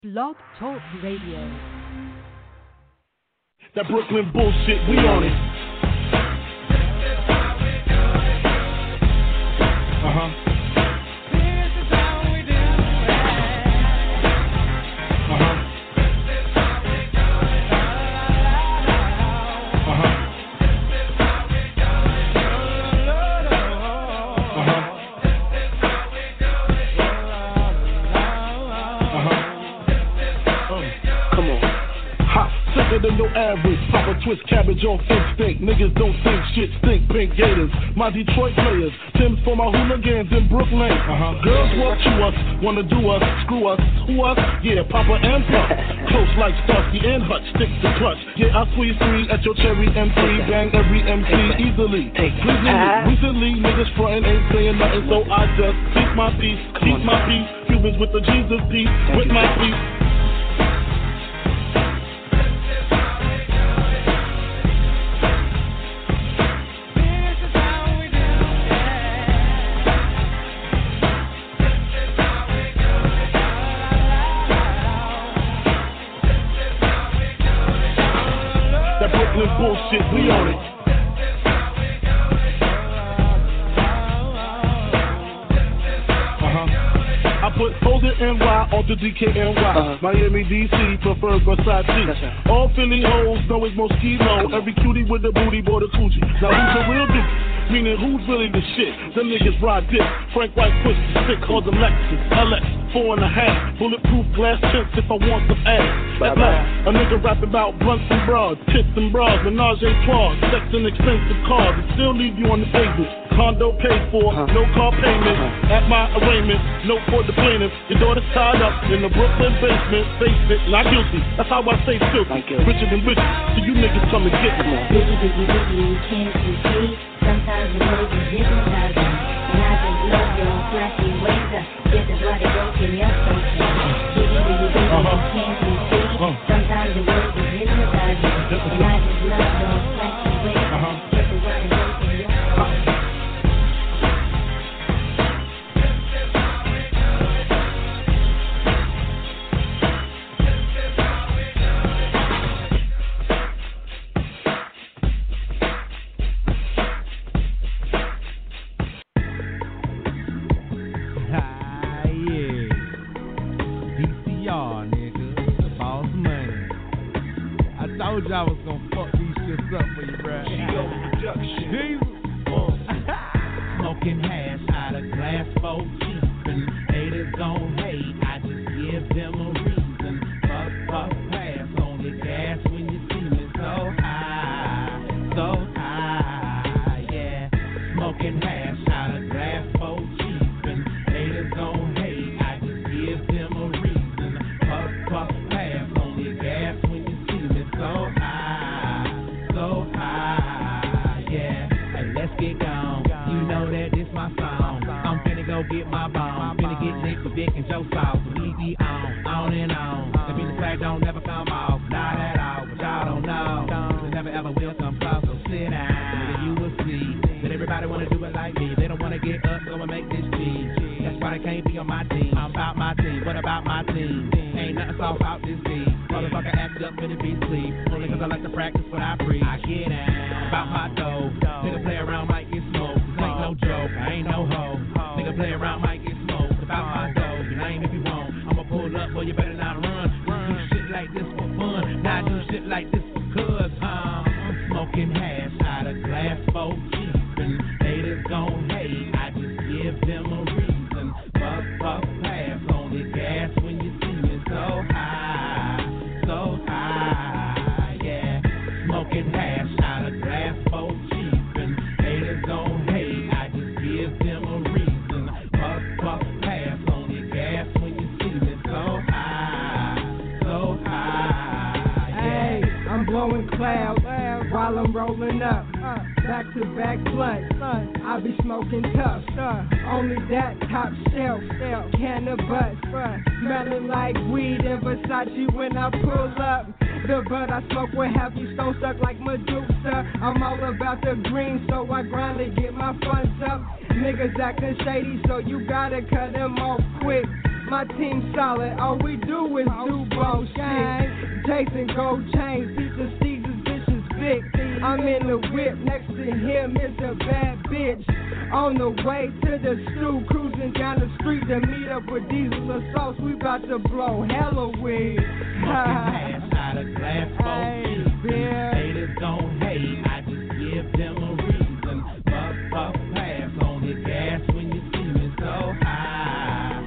Blog Talk Radio. That Brooklyn bullshit, we on it. Than your average, pop a twist cabbage on instinct. Niggas don't think shit stink. Pink Gators, my Detroit players. Tim's for my hooligans in Brooklyn. Girls walk to us, wanna do us, screw us, who us? Yeah, Papa and Puff. Close like Starsky and Hutch, stick to clutch. Yeah, I squeeze three at your cherry M3, bang every MC easily. Recently, niggas frontin' ain't saying nothing, so I just keep my peace, keep my peace. Cubans with the Jesus peace, with my peace. Bullshit, we on it. I put Hold It NY onto DKNY. Miami, DC, prefer Versace. Right. All Philly hoes know it's Moschino. Every cutie with the booty, boy, the coochie. Now who's the real dude? Meaning who's really the shit? Them niggas ride dick. Frank White push the stick, called the Lexus LX 4.5. Bulletproof glass tips if I want some ass. At last, a nigga rapping about blunts and bras, tits and bras, menage a trois, sex and expensive cars, and still leave you on the pavement. Condo paid for, no car payment. At my arraignment, note for the plaintiff. Your daughter's tied up in the Brooklyn basement. Face it, not guilty. That's how I say filthy. Richer than riches, so you niggas come and get me. You can't see. Sometimes the words are hypnotizing. And I just love your flashy ways. This is why they broke in your face. You can't see. Sometimes the words are hypnotizing. And I just love your flashy ways. This is why they broke in your face. I was gonna fuck these shits up for you, bruh. Smoking hash out of glass for cheapin'. Haters gon' hate, I just give them a reason. Fuck, pass on the gas when you see me so high, yeah. Smoking hash out of glass for cheapin'. Haters gon' hate, I just give them a reason. Fuck, pass on the gas when you see me so high, yeah. Hey, let's get gone. You know that this my song. I'm finna go get my bomb. Finna get Nick with Vic and Joe Sauce. We be on and on. The beat track don't never come off, not at all. But y'all don't know. It never ever will come close. So sit down, and you will see that everybody wanna do it like me. They don't wanna get up, go and make this cheese. That's why they can't be on my team. I'm about my team. What about my team? Ain't nothing soft about this team. Motherfucker act up in the beat sleep. Only cause I like to practice what I preach. I get out about my dough. Nigga play around might get smoked. This ain't no joke, I ain't no hoe. Nigga play around might get smoked. About my dough, you name if you want. I'ma pull up, boy, you better not run. Do shit like this for fun. Not do shit like this because I'm smoking hash out of glass for cheapin'. Haters gon' hate, I just give them a reason. Fuck, pass on the gas when you see me so high, yeah. Smoking hash out of glass for cheapin'. Haters gon' hate, I just give them a reason. Fuck, pass on the gas when you see me so high, yeah. Hey, I'm blowing clouds while I'm rolling up. Back to back blunt, I be smoking tough. Only that top shelf, can of bust. Smelling like weed and Versace when I pull up. The bud I smoke will have you stone stuck like Medusa. I'm all about the green, so I grind to get my funds up. Niggas acting shady, so you gotta cut them off quick. My team solid, all we do is do bullshit. Chasing gold chains, Peter Caesar's vicious Vic. I'm in the whip, next to him is a bad bitch. On the way to the stew, cruising down the street to meet up with Diesel or Sauce. We about to blow hella weed. Smoking hash out of glass, folks. Haters gon' hate, I just give them a reason. Puff, puff, pass on the gas when you see me so high,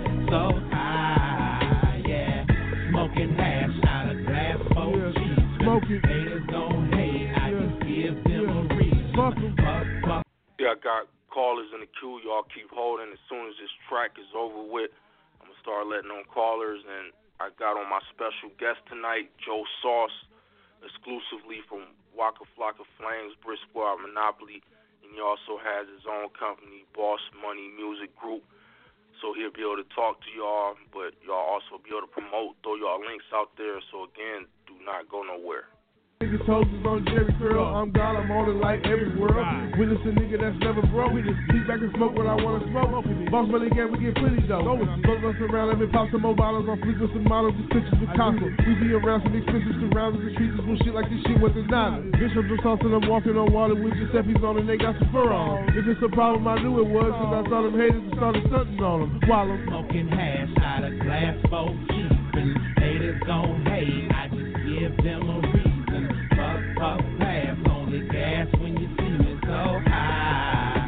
yeah. Smoking hash out of glass, folks. Haters gon' hate, I just give them a reason. Puff, puff. Yeah, I got callers in the queue. Y'all keep holding. As soon as this track is over with, I'm going to start letting on callers. And I got on my special guest tonight, Joe Sauce, exclusively from Waka Flocka Flames, Briscoe Monopoly. And he also has his own company, Boss Money Music Group. So he'll be able to talk to y'all, but y'all also be able to promote, throw y'all links out there. So again, do not go nowhere. Niggas toes is on Jerry Curl. I'm God, I'm on the light every world. Witness a nigga that's never broke. Keep back and smoke what I wanna smoke. Boss money again, we get plenty though. Both us around, let me pop some more bottles on fleek with some models, just pictures with consoles. We be around some expensive surroundings and streets is bullshit like this shit with the nada. Bishop just tossing them walking on water with Giuseppe's on and they got some fur on. If it's a problem, I knew it was, cause I saw them haters and started stunting on them. While I'm smoking hash out of glass, folks keeping. Haters gon' hate, I just give them a reason. Puff, pass on the gas when you see me so high,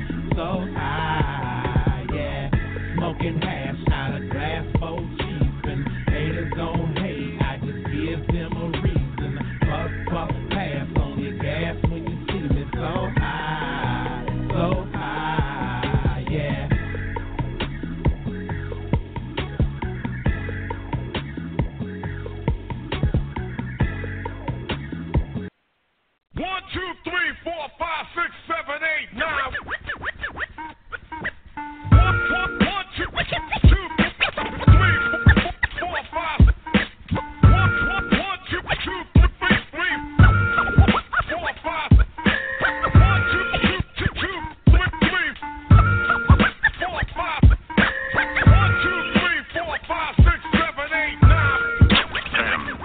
yeah. Smoking hash out of glass, folks cheapin'. Haters gon' hate, I just give them a reason. Puff, pass on the gas when you see me so high, yeah. 1, 2, 3, 4, 5, 6, 7, 8, 9. 1, 2, 2, 3, 4, 5. 1, 2, 2, 3, 4, 5. 1, 2, 2, 2, 3, 4, 5. 1, 2, 3, 4, 5, 6, 7, 8, 9.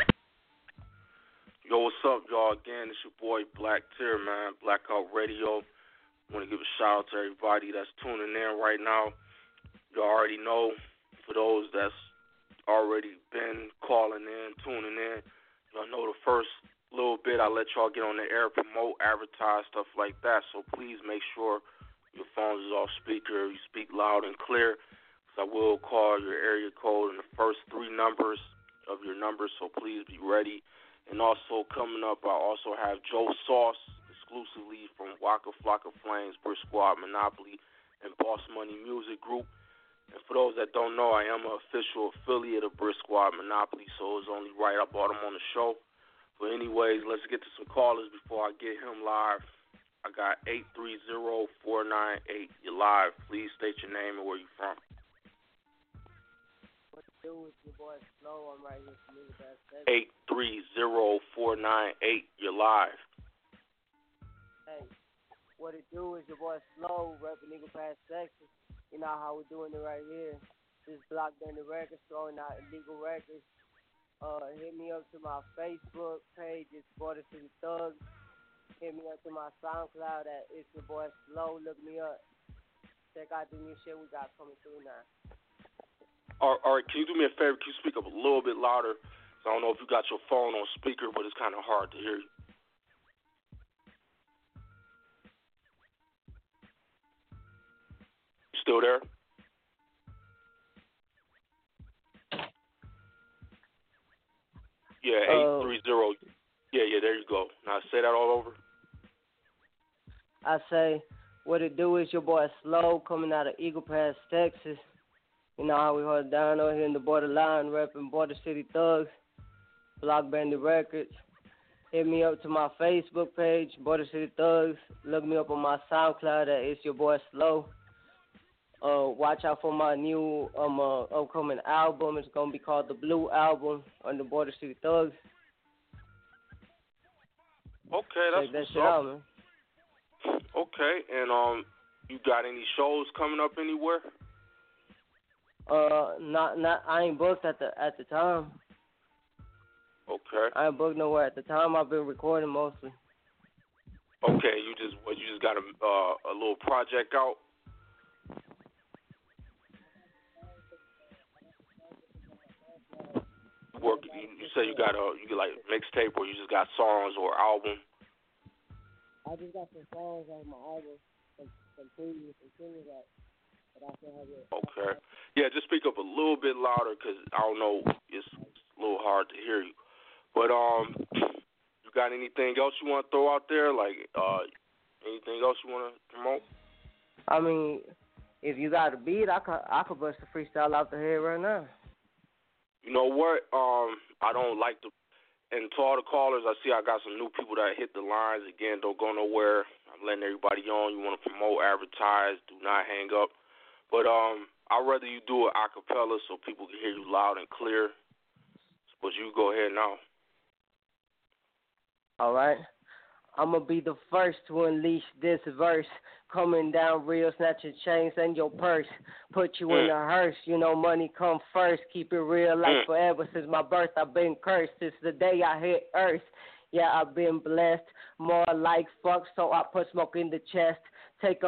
Yo, what's up, y'all? Again, it's your boy Black Tear, man. Blackout Radio. Want to give a shout out to everybody that's tuning in right now. You already know, for those that's already been calling in, tuning in, y'all know the first little bit I let y'all get on the air, promote, advertise, stuff like that. So please make sure your phone is off speaker, you speak loud and clear, because I will call your area code in the first 3 numbers of your number, so please be ready. And also coming up, I also have Joe Sauce, exclusively from Waka Flocka Flames, Briscoe Monopoly, and Boss Money Music Group. And for those that don't know, I am an official affiliate of Briscoe Monopoly, so it's only right I brought him on the show. But anyways, let's get to some callers before I get him live. I got 830-498. You're live. Please state your name and where you're from. What to do with your boy Slow? I'm right here from Eagle Pass, Texas. 830-498. You're live. Hey, what it do is your boy Slow, repping Eagle Pass, Texas. You know how we're doing it right here. This Block Bender Records, throwing out illegal records. Hit me up to my Facebook page, it's Border City Thugs. Hit me up to my SoundCloud at It's Your Boy Slow. Look me up. Check out the new shit we got coming through now. All right, can you do me a favor? Can you speak up a little bit louder? So I don't know if you got your phone on speaker, but it's kind of hard to hear you. You still there? Yeah, 830. Yeah, there you go. Now say that all over. I say, what it do is your boy Slow, coming out of Eagle Pass, Texas. You know how we hold down over here in the borderline, repping Border City Thugs, Block Bandit Records. Hit me up to my Facebook page, Border City Thugs. Look me up on my SoundCloud at It's Your Boy Slow. Watch out for my new upcoming album. It's gonna be called the Blue Album on the Border City Thugs. Okay, that's check that what's shit up. out, man. Okay, and you got any shows coming up anywhere? Not. I ain't booked at the time. Okay. I ain't booked nowhere at the time. I've been recording mostly. Okay, you just got a little project out. You say you got like mixtape, or you just got songs or album? I just got some songs on my album, some previous singles that I still have it. Okay. Yeah, just speak up a little bit louder, because I don't know, it's a little hard to hear you. But you got anything else you want to throw out there? Like anything else you want to promote? I mean, if you got a beat, I could bust a freestyle out the head right now. You know what? I don't like to. And to all the callers, I see I got some new people that hit the lines. Again, don't go nowhere. I'm letting everybody on. You want to promote, advertise, do not hang up. But I'd rather you do it a cappella so people can hear you loud and clear. But you go ahead now. All right. I'm going to be the first to unleash this verse. Coming down real, snatching chains and your purse. Put you in a hearse. You know money come first. Keep it real like forever. Since my birth I've been cursed. Since the day I hit earth. Yeah, I've been blessed. More like fuck, so I put smoke in the chest. Take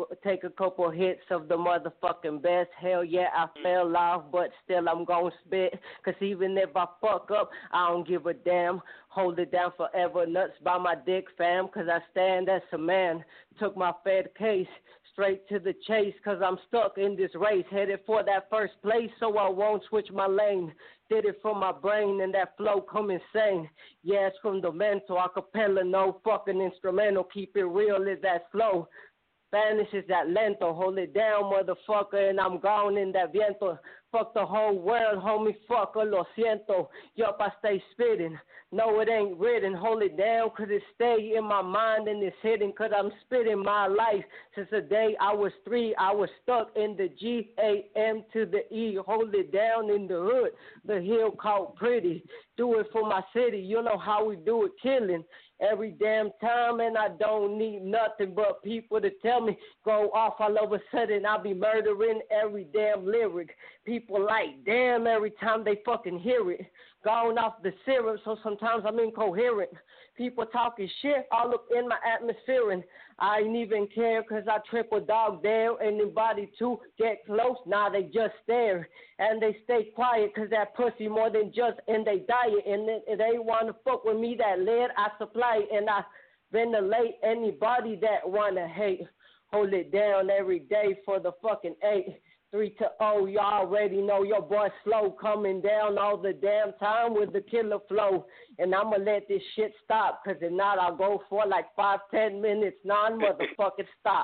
a couple hits of the motherfucking best. Hell yeah, I fell off, but still I'm gon' spit. Cause even if I fuck up, I don't give a damn. Hold it down forever, nuts by my dick, fam. Cause I stand as a man. Took my Fed case straight to the chase. Cause I'm stuck in this race. Headed for that first place, so I won't switch my lane. Did it from my brain and that flow come insane. Yeah, it's from the mental. Acapella, no fucking instrumental. Keep it real, is that slow. Spanish is that lento. Hold it down, motherfucker, and I'm gone in that viento. Fuck the whole world, homie, fucker, lo siento. Yup, I stay spitting. No, it ain't written. Hold it down, cause it stay in my mind and it's hidden. Cause I'm spitting my life. Since the day I was 3, I was stuck in the G-A-M to the E. Hold it down in the hood. The hill called pretty. Do it for my city. You know how we do it, killing. Every damn time, and I don't need nothing but people to tell me, go off all of a sudden, I'll be murdering every damn lyric. People like, damn, every time they fucking hear it. Gone off the syrup, so sometimes I'm incoherent. People talking shit all up in my atmosphere, and I ain't even care because I triple dog dare anybody to get close. Nah, they just stare, and they stay quiet because that pussy more than just in they diet, and they want to fuck with me, that lead I supply, and I ventilate anybody that want to hate. Hold it down every day for the fucking 8. 3-0, you already know your boy slow coming down all the damn time with the killer flow. And I'ma let this shit stop, cause if not, I'll go for like 5-10 minutes non-motherfucking stop.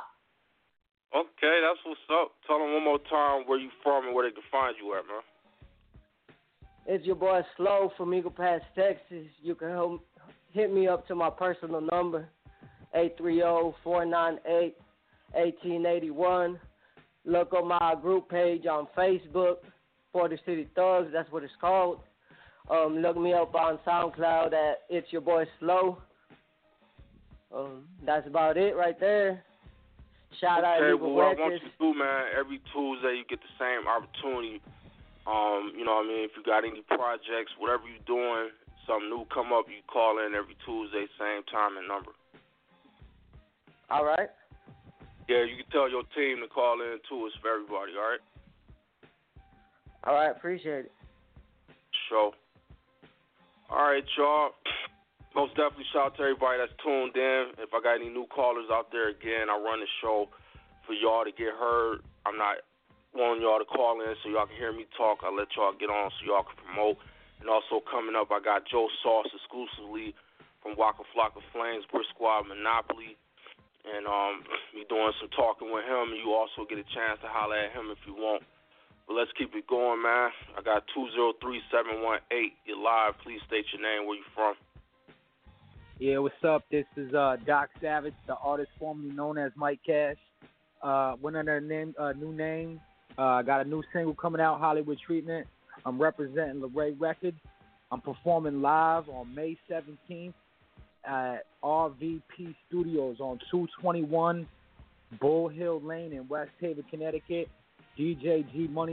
Okay, that's what's up. Tell them one more time where you from and where they can find you at, man. It's your boy Slow from Eagle Pass, Texas. You can hit me up to my personal number, 830-498-1881. Look on my group page on Facebook, Border City Thugs. That's what it's called. Look me up on SoundCloud at It's Your Boy Slow. That's about it right there. Shout out to Eagle Records. What I want you to do, man, every Tuesday you get the same opportunity. You know what I mean? If you got any projects, whatever you're doing, something new come up, you call in every Tuesday, same time and number. All right. Yeah, you can tell your team to call in, too. It's for everybody, all right? All right, appreciate it. Sure. All right, y'all. Most definitely shout out to everybody that's tuned in. If I got any new callers out there, again, I run the show for y'all to get heard. I'm not wanting y'all to call in so y'all can hear me talk. I let y'all get on so y'all can promote. And also coming up, I got Joe Sauce exclusively from Waka Flocka Flames, Brick Squad, Monopoly. And we doing some talking with him. You also get a chance to holler at him if you want. But let's keep it going, man. I got 203-718. You're live. Please state your name, where you from. Yeah, what's up? This is Doc Savage, the artist formerly known as Mike Cash. Went under a new name. Got a new single coming out, Hollywood Treatment. I'm representing Luray Records. I'm performing live on May 17th. At RVP Studios on 221 Bull Hill Lane in West Haven, Connecticut. DJ G Money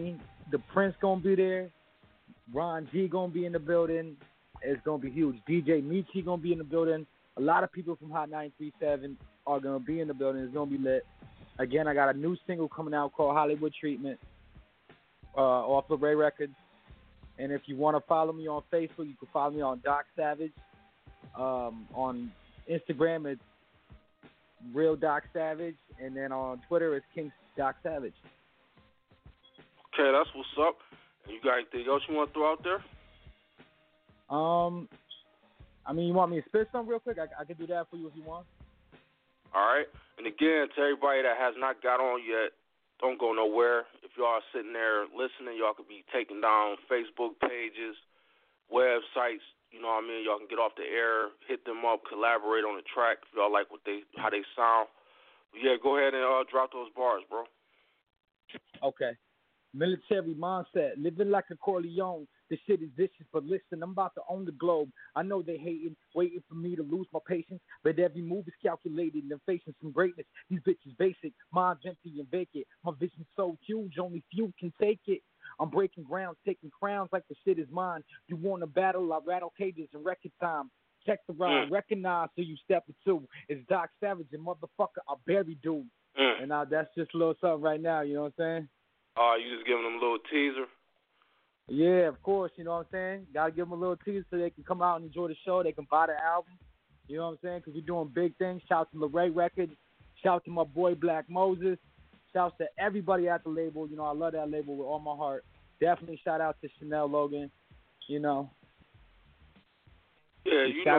the Prince gonna be there. Ron G gonna be in the building. It's gonna be huge. DJ Michi gonna be in the building. A lot of people from Hot 937 are gonna be in the building. It's gonna be lit. Again, I got a new single coming out called Hollywood Treatment off of Ray Records. And if you want to follow me on Facebook, you can follow me on Doc Savage. On Instagram, it's Real Doc Savage, and then on Twitter, it's King Doc Savage. Okay, that's what's up. You got anything else you want to throw out there? I mean, you want me to spit something real quick? I can do that for you if you want. All right. And again, to everybody that has not got on yet, don't go nowhere. If y'all are sitting there listening, y'all could be taking down Facebook pages, websites. You know what I mean? Y'all can get off the air, hit them up, collaborate on the track if y'all like how they sound. But yeah, go ahead and drop those bars, bro. Okay. Military mindset, living like a Corleone. This shit is vicious, but listen, I'm about to own the globe. I know they hating, waiting for me to lose my patience, but every move is calculated and facing some greatness. These bitches basic, minds empty and vacant. My vision's so huge, only few can take it. I'm breaking ground, taking crowns like the shit is mine. You want a battle, I rattle cages in record time. Check the rhyme, recognize who you step into. It's Doc Savage and motherfucker, I bury dude. And now that's just a little something right now, you know what I'm saying? You just giving them a little teaser? Yeah, of course, you know what I'm saying? Got to give them a little teaser so they can come out and enjoy the show. They can buy the album, you know what I'm saying? Because we're doing big things. Shout to Larray Records. Shout to my boy Black Moses. Shout to everybody at the label. You know, I love that label with all my heart. Definitely shout out to Chanel Logan, you know. Yeah, shout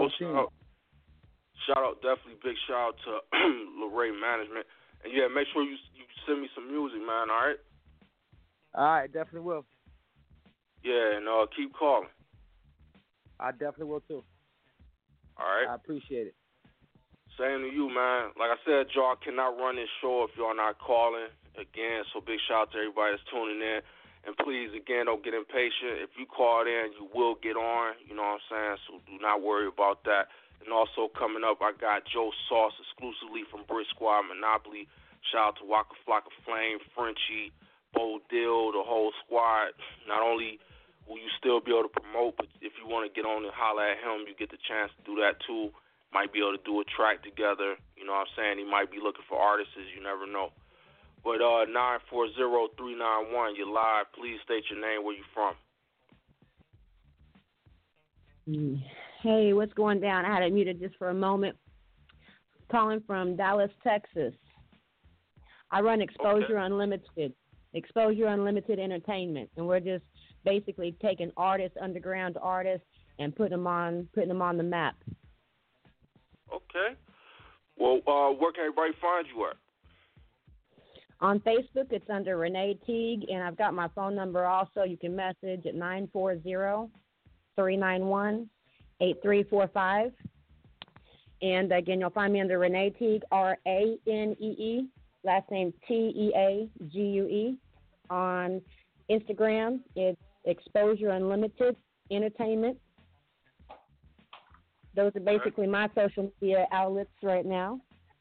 out, definitely big shout out to Larray Management. And yeah, make sure you send me some music, man, all right? All right, definitely will. Yeah, and keep calling. I definitely will, too. All right. I appreciate it. Same to you, man. Like I said, y'all cannot run this show if y'all not calling. Again, so big shout out to everybody that's tuning in. And please, again, don't get impatient. If you called in, you will get on. You know what I'm saying? So do not worry about that. And also coming up, I got Joe Sauce exclusively from Brick Squad Monopoly. Shout out to Waka Flocka Flame, Frenchie, Bo Dill, the whole squad. Not only will you still be able to promote, but if you want to get on and holler at him, you get the chance to do that too. Might be able to do a track together. You know what I'm saying? He might be looking for artists. You never know. But 940-391, you're live. Please state your name, where you from. Hey, what's going down? I had it muted just for a moment. Calling from Dallas, Texas. I run Exposure Unlimited. Exposure Unlimited Entertainment, and we're just basically taking artists, underground artists, and putting them on the map. Okay. Well, where can everybody find you at? On Facebook, it's under Renee Teague, and I've got my phone number also. You can message at 940-391-8345. And again, you'll find me under Renee Teague, Ranee, last name Teague. On Instagram, it's Exposure Unlimited Entertainment. Those are basically my social media outlets right now.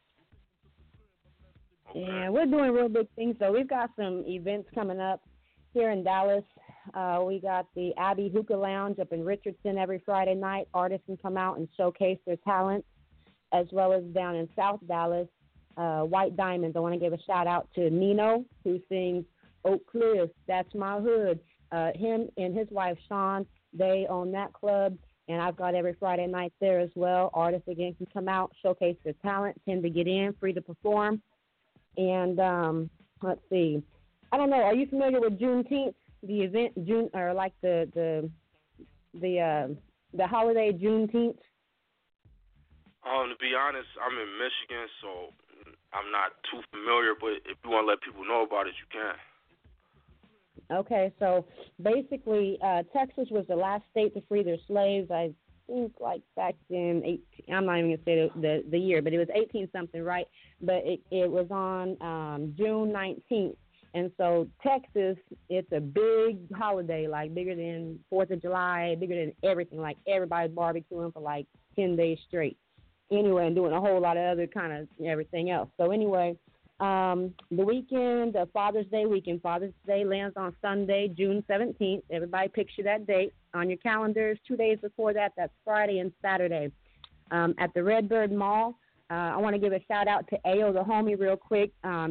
And we're doing real big things, though. We've got some events coming up here in Dallas. We got the Abbey Hookah Lounge up in Richardson every Friday night. Artists can come out and showcase their talents, as well as down in South Dallas, White Diamonds. I want to give a shout-out to Nino, who sings Oak Cliff, That's My Hood. Him and his wife, Sean, they own that club, and I've got every Friday night there as well. Artists, again, can come out, showcase their talent, tend to get in, free to perform. And let's see. I don't know. Are you familiar with Juneteenth, the event, or like the holiday Juneteenth? To be honest, I'm in Michigan, so I'm not too familiar. But if you want to let people know about it, you can. Okay, so basically, Texas was the last state to free their slaves. I think like back in 18. I'm not even gonna say the year, but it was 18-something, right? But it was on June 19th, and so Texas, it's a big holiday, like bigger than 4th of July, bigger than everything. Like everybody's barbecuing for like 10 days straight. Anyway, and doing a whole lot of other kind of everything else. So anyway, The weekend, the Father's Day weekend. Father's Day lands on Sunday, June 17th. Everybody picture that date on your calendars. 2 days before that, that's Friday and Saturday. At the Redbird Mall, I want to give a shout-out to Ayo the homie real quick.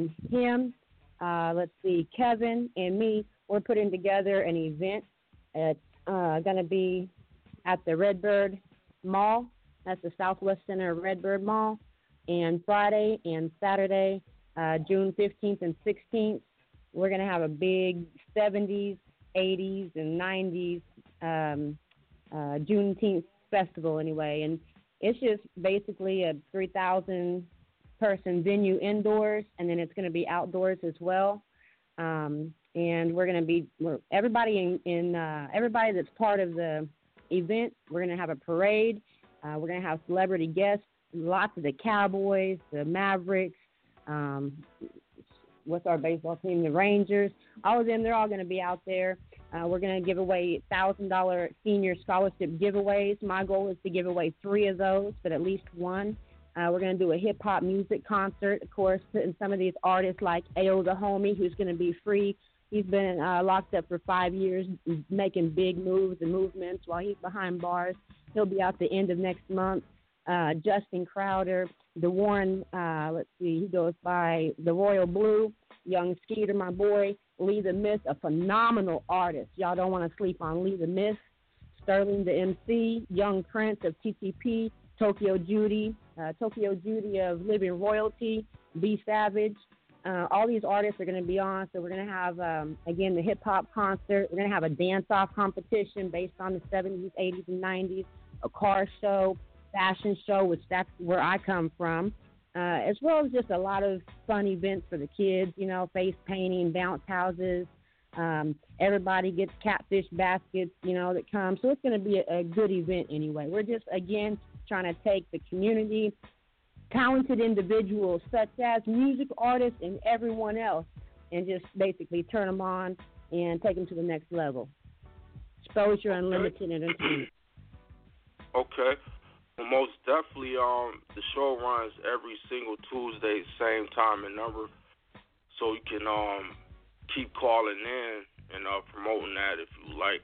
Kevin and me, we're putting together an event. It's going to be at the Redbird Mall. That's the Southwest Center of Redbird Mall. And Friday and Saturday, June 15th and 16th, we're going to have a big 70s, 80s, and 90s Juneteenth festival anyway. And it's just basically a 3,000-person venue indoors, and then it's going to be outdoors as well. And we're going to be everybody everybody that's part of the event. We're going to have a parade. We're going to have celebrity guests, lots of the Cowboys, the Mavericks. What's our baseball team? The Rangers. All of them. They're all going to be out there. We're going to give away $1,000 senior scholarship giveaways. My goal is to give away 3 of those, but at least one. We're going to do a hip-hop music concert, of course, putting some of these artists like Ayo the homie, who's going to be free. He's been locked up for 5 years, making big moves and movements while he's behind bars. He'll be out the end of next month. Justin Crowder, the Warren, he goes by the Royal Blue, Young Skeeter, my boy, Lee the Myth, a phenomenal artist. Y'all don't want to sleep on Lee the Myth. Sterling the MC, Young Prince of TTP, Tokyo Judy of Living Royalty, B Savage. All these artists are going to be on, so we're going to have, again, the hip-hop concert. We're going to have a dance-off competition based on the 70s, 80s, and 90s, a car show, fashion show, which that's where I come from, as well as just a lot of fun events for the kids, face painting, bounce houses. Everybody gets catfish baskets, that come. So it's going to be a good event anyway. We're just, again, trying to take the community, talented individuals such as music artists and everyone else, and just basically turn them on and take them to the next level. Exposure, unlimited entertainment. Okay. Well, most definitely, the show runs every single Tuesday, same time and number, so you can keep calling in and promoting that if you like.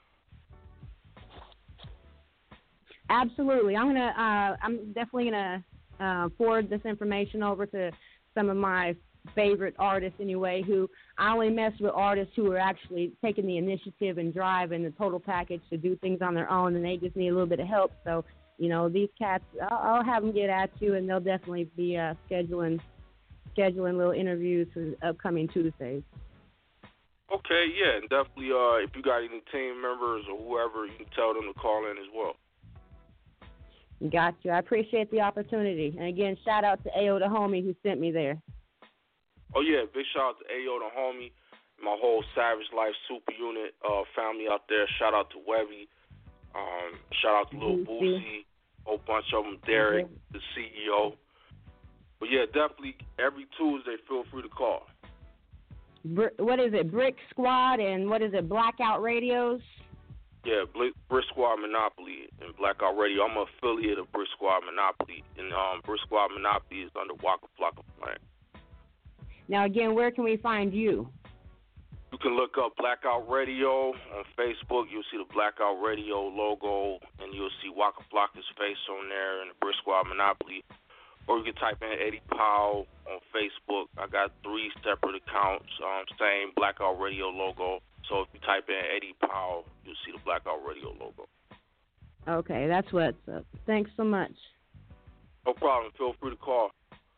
Absolutely. I'm definitely gonna forward this information over to some of my favorite artists anyway, who I only mess with artists who are actually taking the initiative and drive and the total package to do things on their own, and they just need a little bit of help. So, these cats, I'll have them get at you, and they'll definitely be scheduling little interviews for upcoming Tuesdays. Okay, yeah, and definitely if you got any team members or whoever, you can tell them to call in as well. Got you. I appreciate the opportunity. And again, shout out to Ayo the homie who sent me there. Oh, yeah, big shout out to Ayo the homie, my whole Savage Life Super Unit family out there. Shout out to Webby. Shout out to Lil Boosie. A whole bunch of them. Derek, the CEO. But, yeah, definitely every Tuesday, feel free to call. What is it, Brick Squad, and what is it, Blackout Radios? Yeah, Brick Squad Monopoly and Blackout Radio. I'm an affiliate of Brick Squad Monopoly, and Brick Squad Monopoly is under Waka Flocka Plan. Now, again, where can we find you? You can look up Blackout Radio on Facebook. You'll see the Blackout Radio logo, and you'll see Waka Flocka's face on there and the Brick Squad Monopoly. Or you can type in Eddie Powell on Facebook. I got 3 separate accounts, same Blackout Radio logo. So if you type in Eddie Powell, you'll see the Blackout Radio logo. Okay, that's what's up. Thanks so much. No problem. Feel free to call.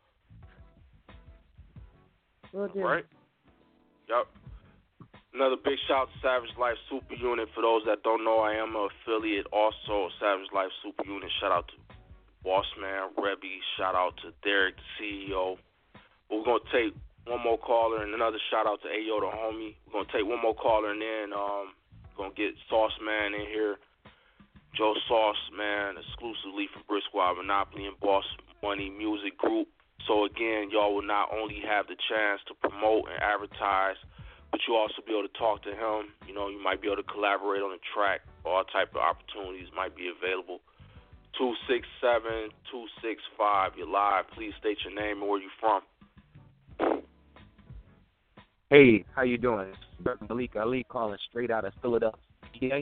Will do. All right. Yep. Another big shout to Savage Life Super Unit. For those that don't know, I am an affiliate also of Savage Life Super Unit. Shout out to Bossman, Rebby. Shout out to Derek, the CEO. We're going to take one more caller, and another shout out to Ayo the homie. We're going to take one more caller, and then we're going to get Sauce Man in here. Joe Sauce Man, exclusively from Brick Squad Monopoly and Boss Money Music Group. So, again, y'all will not only have the chance to promote and advertise, but you'll also be able to talk to him. You might be able to collaborate on a track. All type of opportunities might be available. 267-265. You're live. Please state your name and where you're from. Hey, how you doing? Brother Malik Ali calling straight out of Philadelphia.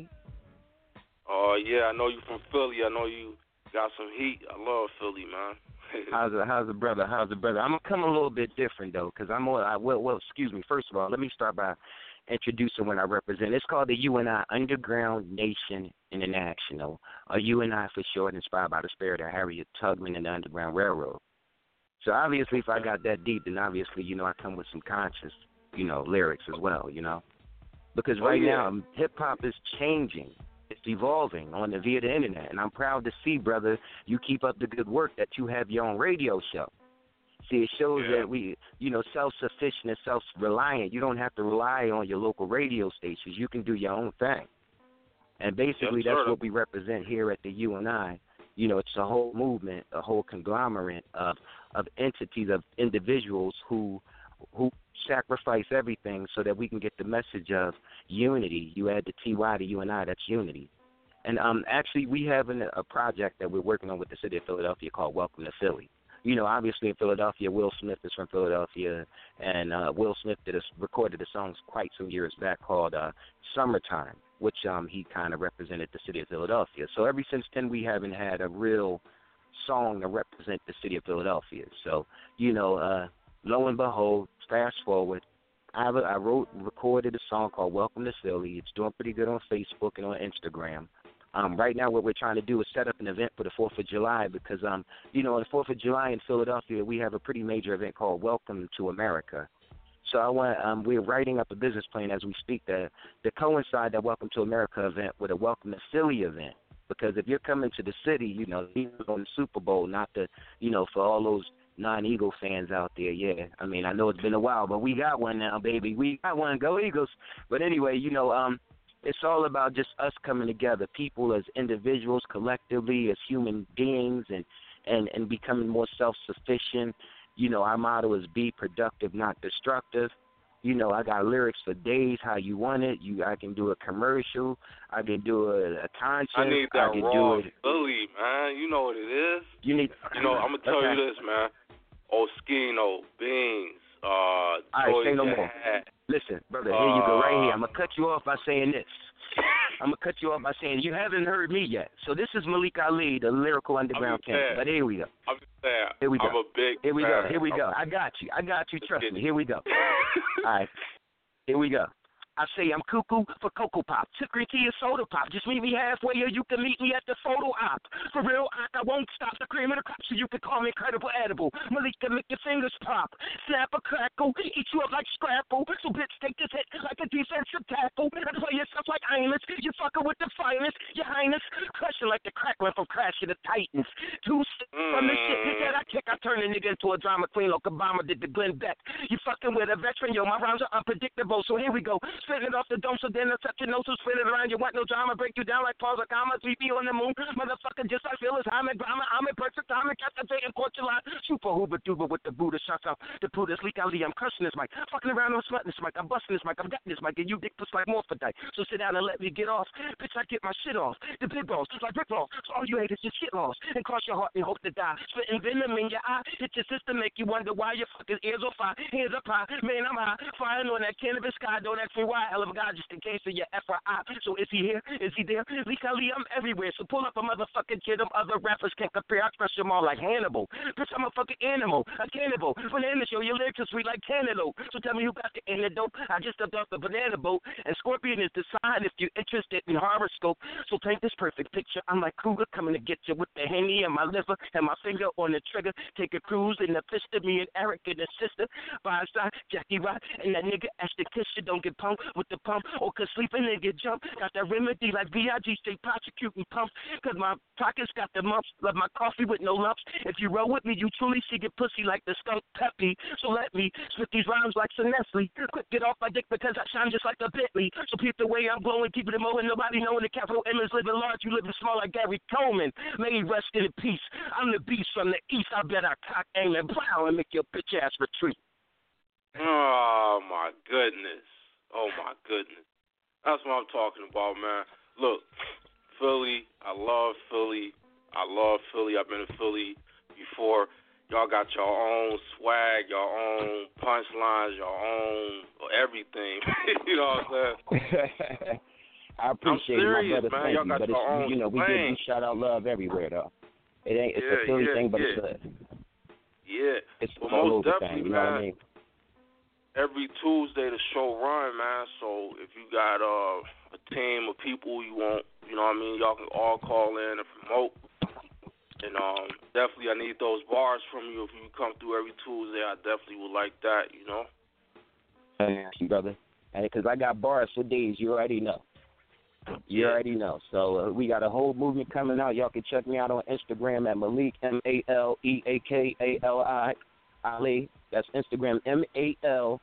Yeah, I know you from Philly. I know you got some heat. I love Philly, man. How's the brother? I'm gonna come a little bit different though, because well, excuse me. First of all, let me start by introducing what I represent. It's called the UNI, Underground Nation International, or UNI for short, inspired by the spirit of Harriet Tubman and the Underground Railroad. So obviously, if I got that deep, then obviously, I come with some conscious, lyrics as well, Because right now, hip-hop is changing. It's evolving via the internet. And I'm proud to see, brother, you keep up the good work that you have your own radio show. See, it shows that we, self-sufficient and self-reliant. You don't have to rely on your local radio stations. You can do your own thing. And basically, that's what we represent here at the UNI. It's a whole movement, a whole conglomerate of entities, of individuals who sacrifice everything so that we can get the message of unity. You add the TY to UNI, that's unity. And actually, we have a project that we're working on with the city of Philadelphia called Welcome to Philly. Obviously in Philadelphia, Will Smith is from Philadelphia, and Will Smith recorded a song quite some years back called Summertime, which he kind of represented the city of Philadelphia. So ever since then, we haven't had a real song to represent the city of Philadelphia. So, lo and behold, fast forward, I recorded a song called Welcome to Philly. It's doing pretty good on Facebook and on Instagram. Right now, what we're trying to do is set up an event for the 4th of July because, on the 4th of July in Philadelphia, we have a pretty major event called Welcome to America. So we're writing up a business plan as we speak to coincide that Welcome to America event with a Welcome to Philly event. Because if you're coming to the city, you're on the Super Bowl, not the, for all those non-Eagle fans out there, I mean, I know it's been a while, but we got one now, baby. We got one. Go Eagles. But anyway, it's all about just us coming together, people as individuals, collectively, as human beings, and becoming more self-sufficient. Our motto is be productive, not destructive. I got lyrics for days, how you want it. I can do a commercial. I can do a concert. I need that raw Philly, man. You know what it is. I'm going to tell you this, man. Oskino, Beans, all right, say no more. Listen, brother, here you go, right here. I'm going to cut you off by saying this. You haven't heard me yet. So this is Malik Ali, the lyrical underground king. But here we go. I'm just saying. Here we go. I'm a big Here we fan. go. Here we go. I got you. Trust me. Here we go. All right. Here we go. I say I'm cuckoo for Cocoa Pop. Took green tea and soda pop. Just meet me halfway or you can meet me at the photo op. For real, I won't stop the cream of the crop so you can call me incredible edible. Malik can make your fingers pop. Snap a crackle, eat you up like scrapple. So bitch, take this hit like a defensive tackle. Play yourself like Ines. You fucking with the finest, your highness. Crushing like the crackling from Crash of the Titans. Two from the shit that I kick. I turn a nigga into a drama queen like Obama did to Glenn Beck. You fucking with a veteran, yo. My rhymes are unpredictable. So here we go. Spin it off the dome, so then I touch your nose, so spin it around. You want no drama, break you down like Paul's Akama, 3P on the moon. Motherfucker, just like Phyllis Hyman, Grama, I'm in perfect time, and captivating Portugal. Super Hoover Duber with the Buddha shots out. The Buddha's leak out. I'm cursing this mic. Fucking around, I'm smutting this mic. I'm busting this mic. I'm getting this mic, and you dick puss like morphodite. So sit down and let me get off. Bitch, I get my shit off. The big balls, just like brick balls. So all you hate is just shit lost. And cross your heart and hope to die. Spitting venom in your eye. Hit your system, make you wonder why your fucking ears on fire. Hands up high. Man, I'm high. Flying on that cannabis sky. Don't ask me why. Hell of a guy, just in case of your FYI. So is he here? Is he there? Lee Kali, I'm everywhere. So pull up a motherfucking kid. Them other rappers can't compare. I crush them all like Hannibal. Bitch, I'm a fucking animal. A cannibal. Banana show. Your lyrics are sweet like cantaloupe. So tell me who got the antidote. I just stepped off the banana boat. And Scorpion is the sign if you're interested in horoscope. So paint this perfect picture. I'm like Kruger coming to get you with the Henny and my liver and my finger on the trigger. Take a cruise in the fist of me and Eric and his sister. By his side, Jackie Rock and that nigga Ashton Kutcher. Don't get pumped with the pump. Or could sleep and then get jumped. Got that remedy like VIG, stay prosecuting pumps. Cause my pockets got the mumps. Love my coffee with no lumps. If you roll with me, you truly see get pussy like the skunk Peppy. So let me spit these rhymes like Sinestle. Quick, get off my dick because I shine just like a Bentley. So peep the way I'm glowing, keep it mowing. Nobody knowing the capital M is living large. You living small like Gary Coleman. May he rest in peace. I'm the beast from the east. I bet I cock, aim, and plow and make your bitch ass retreat. Oh, my goodness. Oh, my goodness. That's what I'm talking about, man. Look, Philly, I love Philly. I've been to Philly before. y'all got your own swag, your own punchlines, your own everything. You know what I'm saying? I appreciate serious, it, my brother. man. Thank Y'all you. got But your own it's, we thing. do shout out love everywhere, though. It's a Philly thing, but it's it's all most over definitely, thing. You man. know what I mean? Every Tuesday the show run, man. So if you got a team of people you want, you know what I mean, y'all can all call in and promote. And definitely I need those bars from you if you come through every Tuesday. I definitely would like that, you know. Thank you, brother. Because I got bars for days. You already know. You already know. So we got a whole movement coming out. Y'all can check me out on Instagram at Malik, MALEAKALI, Ali. That's Instagram, MALEAKALI.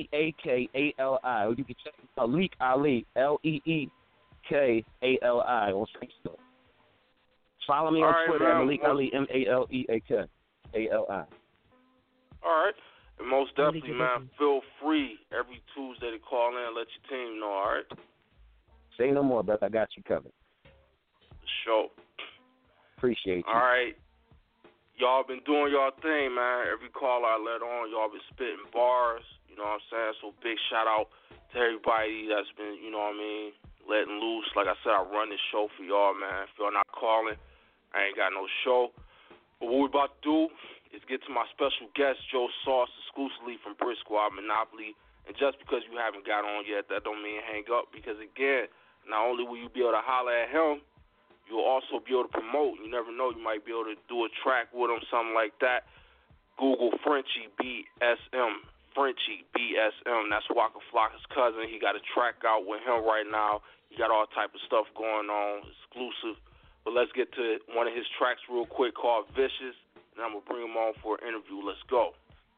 Or you can check Malik Ali, LEEKALI on Facebook. Follow me on Twitter at Malik Ali, MALEAKALI. All right. And most definitely, man, feel free every Tuesday to call in and let your team know, all right? Say no more, brother. I got you covered. Sure. Appreciate you. All right. Y'all been doing y'all thing, man. Every call I let on, y'all been spitting bars. You know what I'm saying? So big shout out to everybody that's been, you know what I mean, letting loose. Like I said, I run this show for y'all, man. If y'all not calling, I ain't got no show. But what we about to do is get to my special guest, Joe Sauce, exclusively from Brick Squad Monopoly. And just because you haven't got on yet, that don't mean hang up. Because, again, not only will you be able to holler at him, you'll also be able to promote. You never know, you might be able to do a track with him, something like that. Google Frenchie BSM. Frenchie BSM. That's Waka Flocka's cousin. He got a track out with him right now. He got all type of stuff going on, exclusive. But let's get to one of his tracks real quick called Vicious. And I'm going to bring him on for an interview. Let's go.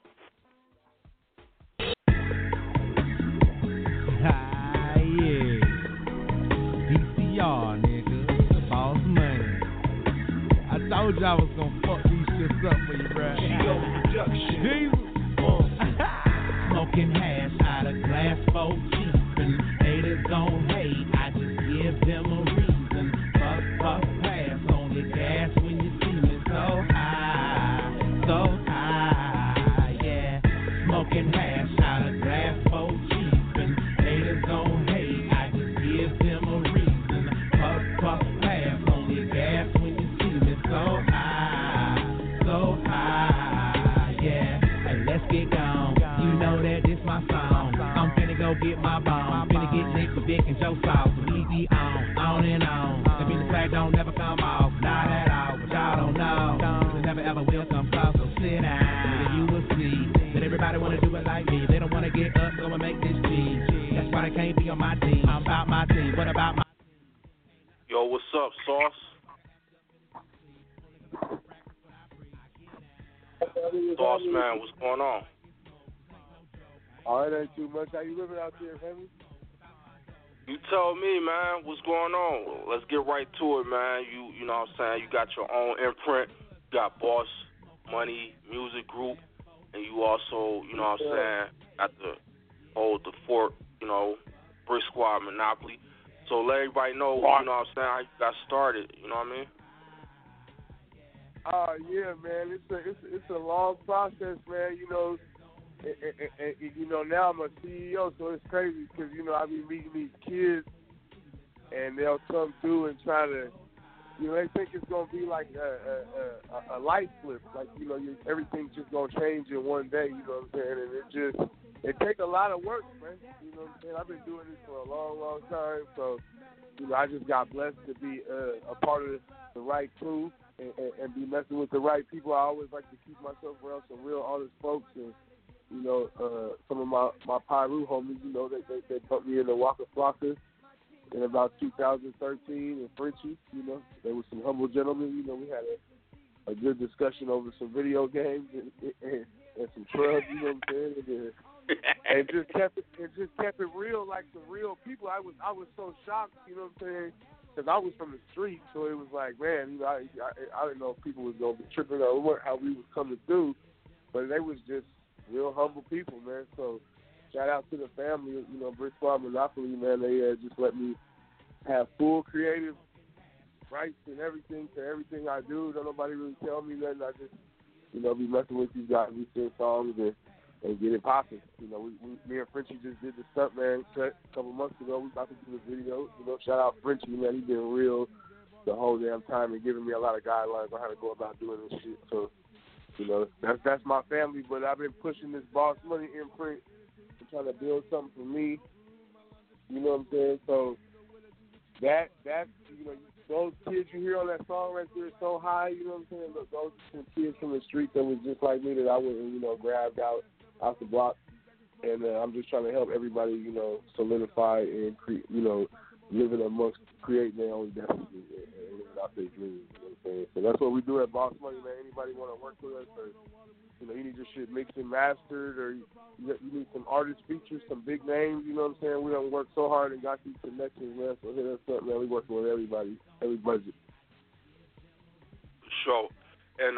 Yeah. DCR, nigga. Boss money. I told you I was gonna fuck these shits up for you, bruh. Jesus. Smoking hash out of glass 4 cheap and haters gon' hate. I just give them a reason. Puff, pass on the gas when you see me so high, yeah. Smoking hash out of glass 4 cheap and haters gon' hate. I just give them a reason. Puff, pass on the gas when you see me so high, yeah. Hey, let's get gone. You know that this my song. I'm finna go get my bomb. Finna get Nick with Vic and Joe Sauce. So we be on and on. That means the flag don't never come off. Not at all, but y'all don't know. It never ever will come close. So sit down, nigga, you will see that everybody wanna do it like me. They don't wanna get up, so I make this cheese. That's why they can't be on my team. I'm about my team. What about my Yo, what's up, Sauce? Sauce, man, what's going on? All right, ain't too much. How you living out there, Henry? You tell me, man, what's going on? Let's get right to it, man. You know what I'm saying? You got your own imprint. You got Boss Money Music Group. And you also, you know what I'm saying, got to hold the fort, you know, Brick Squad Monopoly. So let everybody know, you know what I'm saying, how you got started. You know what I mean? Yeah, man. It's a long process, man. You know, you know, now I'm a CEO, so it's crazy because, you know, I be meeting these kids and they'll come through and try to, you know, they think it's going to be like a light flip. Like, you know, everything's just going to change in one day, you know what I'm saying? And it takes a lot of work, man. You know what I'm saying? I've been doing this for a long, long time. So, you know, I just got blessed to be a part of the right crew and be messing with the right people. I always like to keep myself around some real honest folks. And, you know, some of my Pyru homies, you know, they put me in the Waka Flocka in about 2013 and Frenchie, you know. They were some humble gentlemen. You know, we had a good discussion over some video games and some drugs, you know what I'm saying? And just kept it real, like some real people. I was so shocked, you know what I'm saying? Because I was from the street, so it was like, man, you know, I didn't know if people was gonna be tripping or how we was coming through, but they was just real humble people, man. So shout out to the family, you know, Brick Squad Monopoly, man. They just let me have full creative rights and everything to everything I do. Don't nobody really tell me nothing. I just be messing with these guys. We sing songs and get it popping. Me and Frenchie just did the Stuntman cut a couple months ago. We about to do the video. Shout out Frenchie, man. He's been real the whole damn time and giving me a lot of guidelines on how to go about doing this shit. So, that's my family. But I've been pushing this Boss Money imprint and trying to build something for me. You know what I'm saying? So that's those kids you hear on that song right there, So High. You know what I'm saying? Look, those are some kids from the street that was just like me that I went and grabbed out the block. And I'm just trying to help everybody, solidify and living amongst, creating their own destiny and living out their dreams. You know what I'm saying? So that's what we do at Boss Money, man. Anybody want to work with us, or you need your shit mixed and mastered, or you need some artist features, some big names. You know what I'm saying? We don't work so hard and got these connections, man. So hit us up, man. We working with everybody, every budget. Sure. And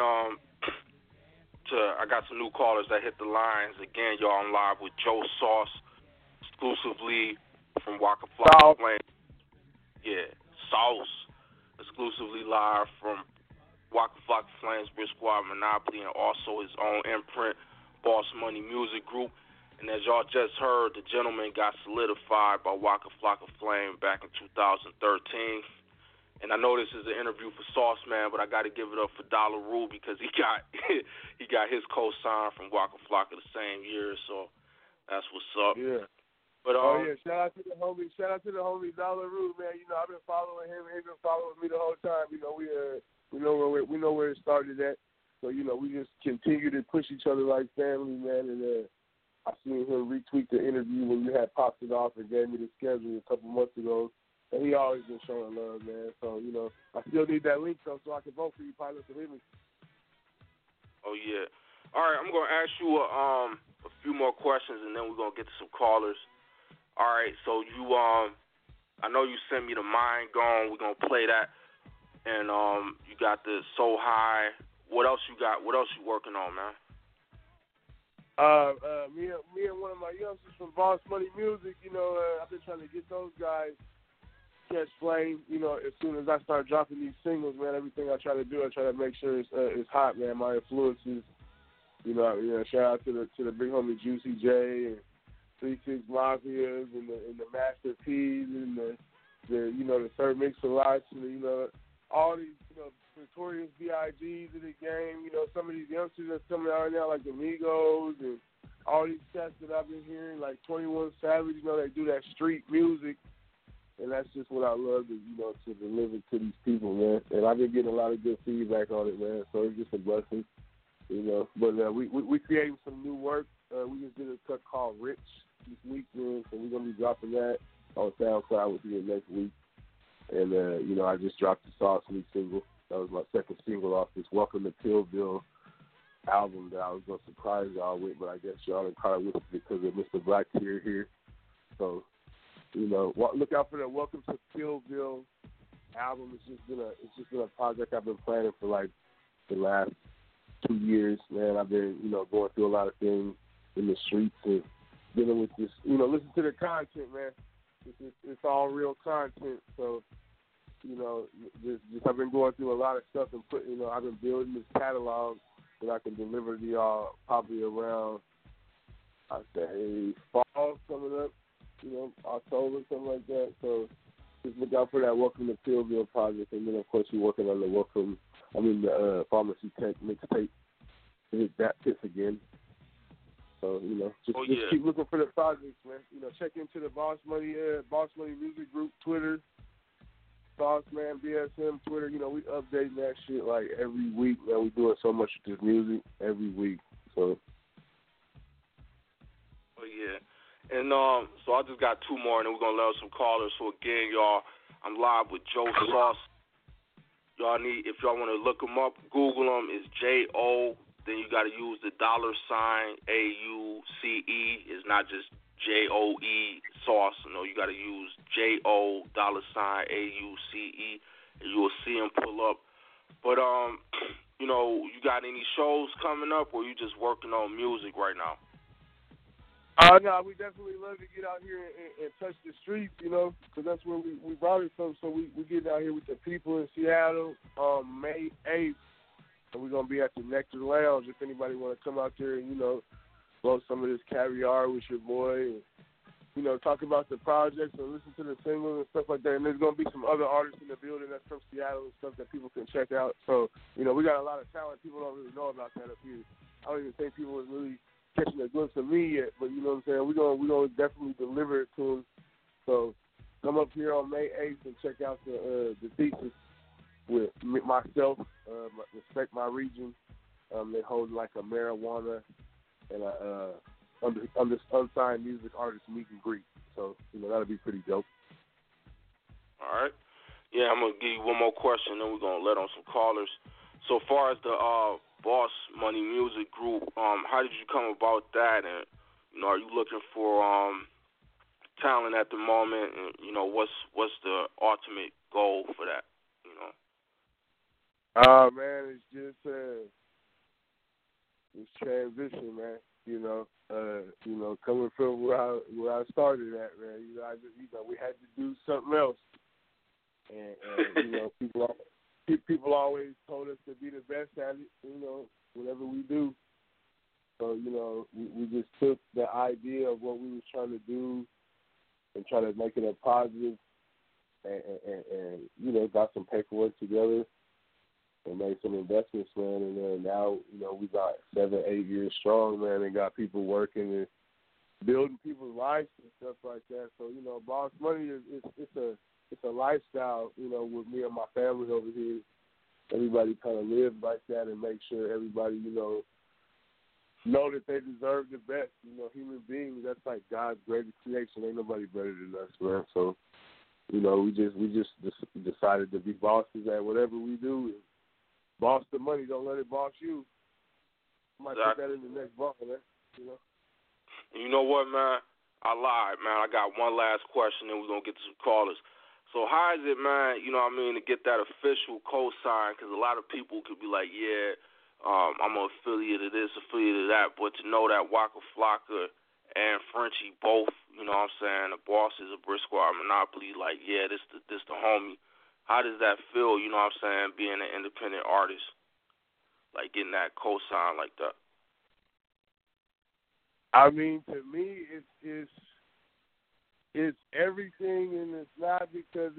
I got some new callers that hit the lines. Again, y'all, I'm live with Joe Sauce, exclusively from Waka Flocka Flame. Yeah, Sauce, exclusively live from Waka Flocka Flames, Brick Squad, Monopoly, and also his own imprint, Boss Money Music Group. And as y'all just heard, the gentleman got solidified by Waka Flocka Flame back in 2013. And I know this is an interview for Sauce Man, but I got to give it up for Dollar Rule because he got his co-sign from Waka Flocka the same year, so that's what's up. Yeah. But shout out to the homie Dollar Rule, man. I've been following him, and he's been following me the whole time. We know where it started at. So we just continue to push each other like family, man. And I seen him retweet the interview when you had popped it off and gave me the schedule a couple months ago. And he always been showing love, man. So, I still need that link, though, so I can vote for you, pilot, to hit me. Oh, yeah. All right, I'm going to ask you a few more questions, and then we're going to get to some callers. All right, so I know you sent me the Mind Gone. We're going to play that. And you got the So High. What else you got? What else you working on, man? Me and one of my youngsters from Boss Money Music, I've been trying to get those guys catch flame, as soon as I start dropping these singles, man. Everything I try to do, I try to make sure it's hot, man. My influences, shout out to the big homie Juicy J and 3-6 Mafias and the Master P's and the Sir Mix-a-Lots and all these notorious B.I.G.'s in the game. Some of these youngsters that's coming out right now, like the Migos and all these cats that I've been hearing, like 21 Savage. They do that street music. And that's just what I love to deliver to these people, man. And I've been getting a lot of good feedback on it, man. So it's just a blessing, But we creating some new work. We just did a cut called Rich this week, man. So we're gonna be dropping that on SoundCloud with you next week. And I just dropped the Sauce new single. That was my second single off this Welcome to Pillville album that I was gonna surprise y'all with, but I guess y'all didn't caught with it because of Mr. Black here. So. Look out for the Welcome to Pillville album. It's just been a project I've been planning for like the last 2 years, man. I've been, going through a lot of things in the streets and dealing with this, listen to the content, man. It's all real content. So, just I've been going through a lot of stuff and I've been building this catalog that I can deliver to y'all probably around, I'd say, fall coming up. October, something like that. So just look out for that Welcome to Pillville project. And then, of course, we're working on the Pharmacy Tech mixtape. Hit that piss again. So, just keep looking for the projects, man. Check into the Boss Money Music Group, Twitter, Sauce Man, BSM, Twitter. We updating that shit like every week, man. We doing so much with this music every week. So. Oh, yeah. And so I just got two more, and then we're going to let some callers. So, again, y'all, I'm live with Joe Sauce. Y'all if y'all want to look him up, Google him. It's J-O. Then you got to use the $AUCE. It's not just J-O-E Sauce. No, you got to use J-O $AUCE, and you will see him pull up. But, you got any shows coming up, or you just working on music right now? No, we definitely love to get out here and touch the streets, because that's where we brought it from. So we get out here with the people in Seattle, May 8th. and we're gonna be at the Nectar Lounge. If anybody want to come out there and blow some of this caviar with your boy, and talk about the projects and listen to the singles and stuff like that. And there's gonna be some other artists in the building that's from Seattle and stuff that people can check out. So we got a lot of talent. People don't really know about that up here. I don't even think people are really catching a glimpse of me yet. But you know what I'm saying? We're gonna definitely deliver it to them. So come up here on May 8th and check out the Thesis with myself, Respect My Region. They hold like a marijuana and a unsigned music artist meet and greet. So, that'll be pretty dope. All right. Yeah, I'm going to give you one more question, then we're going to let on some callers. So far as the Boss Money Music Group, how did you come about that? And, are you looking for talent at the moment? And, what's the ultimate goal for that? Man, it's just it's transition, man. Coming from where I started at, man. We had to do something else, and people always told us to be the best at it. Whatever we do. So we just took the idea of what we was trying to do and try to make it a positive, and got some paperwork together. And made some investments, man, and then now, we got 7-8 years strong, man, and got people working and building people's lives and stuff like that. So, Boss Money it's a lifestyle, with me and my family over here. Everybody kind of live like that and make sure everybody, know that they deserve the best. Human beings, that's like God's greatest creation. Ain't nobody better than us, man. So, we just decided to be bosses at whatever we do. Boss the money, don't let it boss you. I might put that in the next bump, man. You know what, man? I lied, man. I got one last question, then we're going to get to some callers. So how is it, man, to get that official cosign? Because a lot of people could be like, yeah, I'm an affiliate of this, affiliate of that. But to know that Waka Flocka and Frenchie both, the bosses of Brick Squad Monopoly, like, yeah, this the homie. How does that feel, being an independent artist, like getting that cosign like that? I mean, to me, it's everything, and it's not because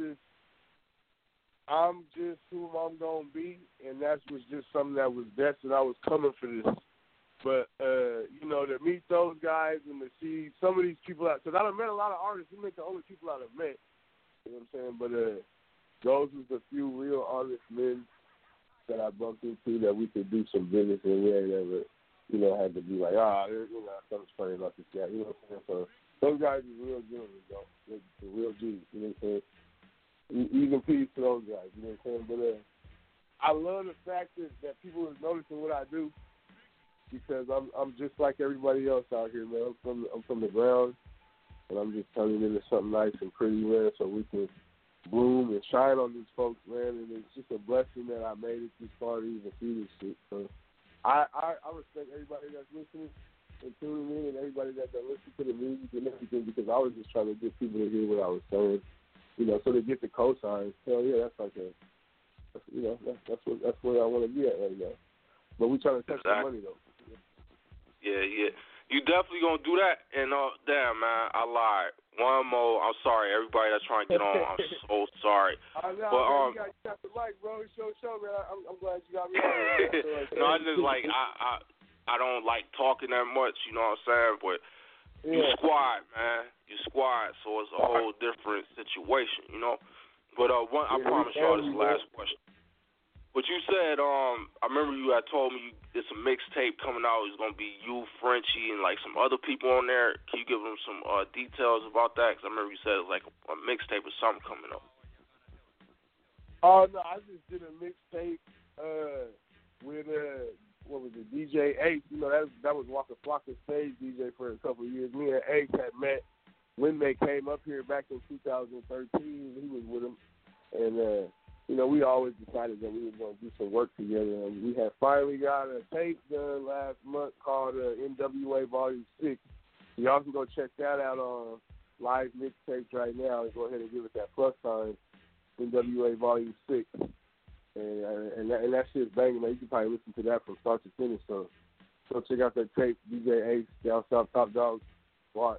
I'm just who I'm going to be, and that was just something that was destined. I was coming for this. But, to meet those guys and to see some of these people out, because I've met a lot of artists. You make the only people I've met, you know what I'm saying? But, those was a few real honest men that I bumped into that we could do some business, and we ain't ever, had to be like, something's funny about this guy, you know what I'm saying? So those guys are real gentlemen, though. They're real G's, you know what I'm saying? Even peace to those guys, you know what I'm saying? But I love the fact that people are noticing what I do, because I'm just like everybody else out here, man. I'm from the ground, and I'm just turning into something nice and pretty, man, so we can bloom and shine on these folks, man, and it's just a blessing that I made it this far to even see this shit. So I respect everybody that's listening and tuning in, and everybody that listens to the music and everything, because I was just trying to get people to hear what I was saying, so they get the cosigns. Hell yeah, that's like that's where I want to be at right now. But we trying to touch the money though. Yeah. You definitely gonna do that, and damn, man, I lied. One more. I'm sorry, everybody that's trying to get on. I'm so sorry. But you got the mic, bro. It's your show, man. I'm glad you got me on. No, I just like I don't like talking that much. You know what I'm saying? But you squad, man. You squad, so it's a whole different situation, But I promise y'all this is the last question. But you said, I remember you had told me there's a mixtape coming out. It's going to be you, Frenchie, and like some other people on there. Can you give them some details about that? Because I remember you said it was like a mixtape or something coming up. Oh, no, I just did a mixtape with, what was it, DJ Ace. That was Waka Flocka's stage DJ for a couple of years. Me and Ace had met when they came up here back in 2013. He was with him. And, we always decided that we were going to do some work together. And we had finally got a tape done last month called NWA Volume 6. So y'all can go check that out on Live Mixtapes right now and go ahead and give it that plus sign, NWA Volume 6. And that shit's banging, man. You can probably listen to that from start to finish. So check out that tape, DJ Ace, Down South Top Dog Squad.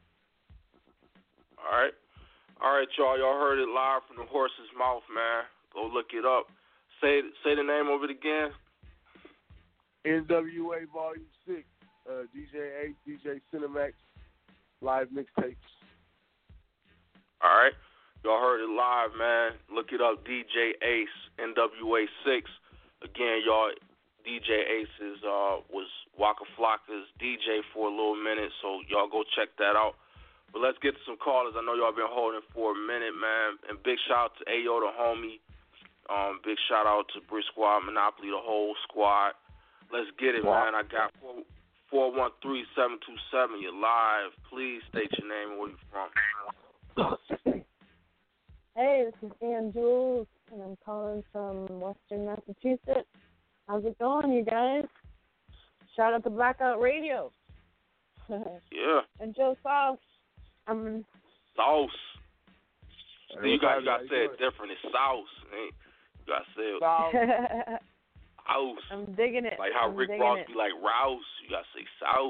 All right, y'all. Y'all heard it live from the horse's mouth, man. Go look it up. Say the name of it again. NWA Volume 6, DJ Ace, DJ Cinemax, live mixtapes. All right. Y'all heard it live, man. Look it up, DJ Ace, NWA 6. Again, y'all, DJ Ace was Waka Flocka's DJ for a little minute, so y'all go check that out. But let's get to some callers. I know y'all been holding for a minute, man. And big shout out to Ayo, the homie. Big shout out to Brick Squad, Monopoly, the whole squad. Let's get it, man. I got 413-727. You're live. Please state your name and where you from. Hey, this is Ann Jules, and I'm calling from Western Massachusetts. How's it going, you guys? Shout out to Blackout Radio. Yeah. And Joe Sauce. Sauce. You got to say it different. It's sauce. You got to say it. Sauce. Sauce. I'm digging it. Like how Rick Ross be like Rouse. You got to say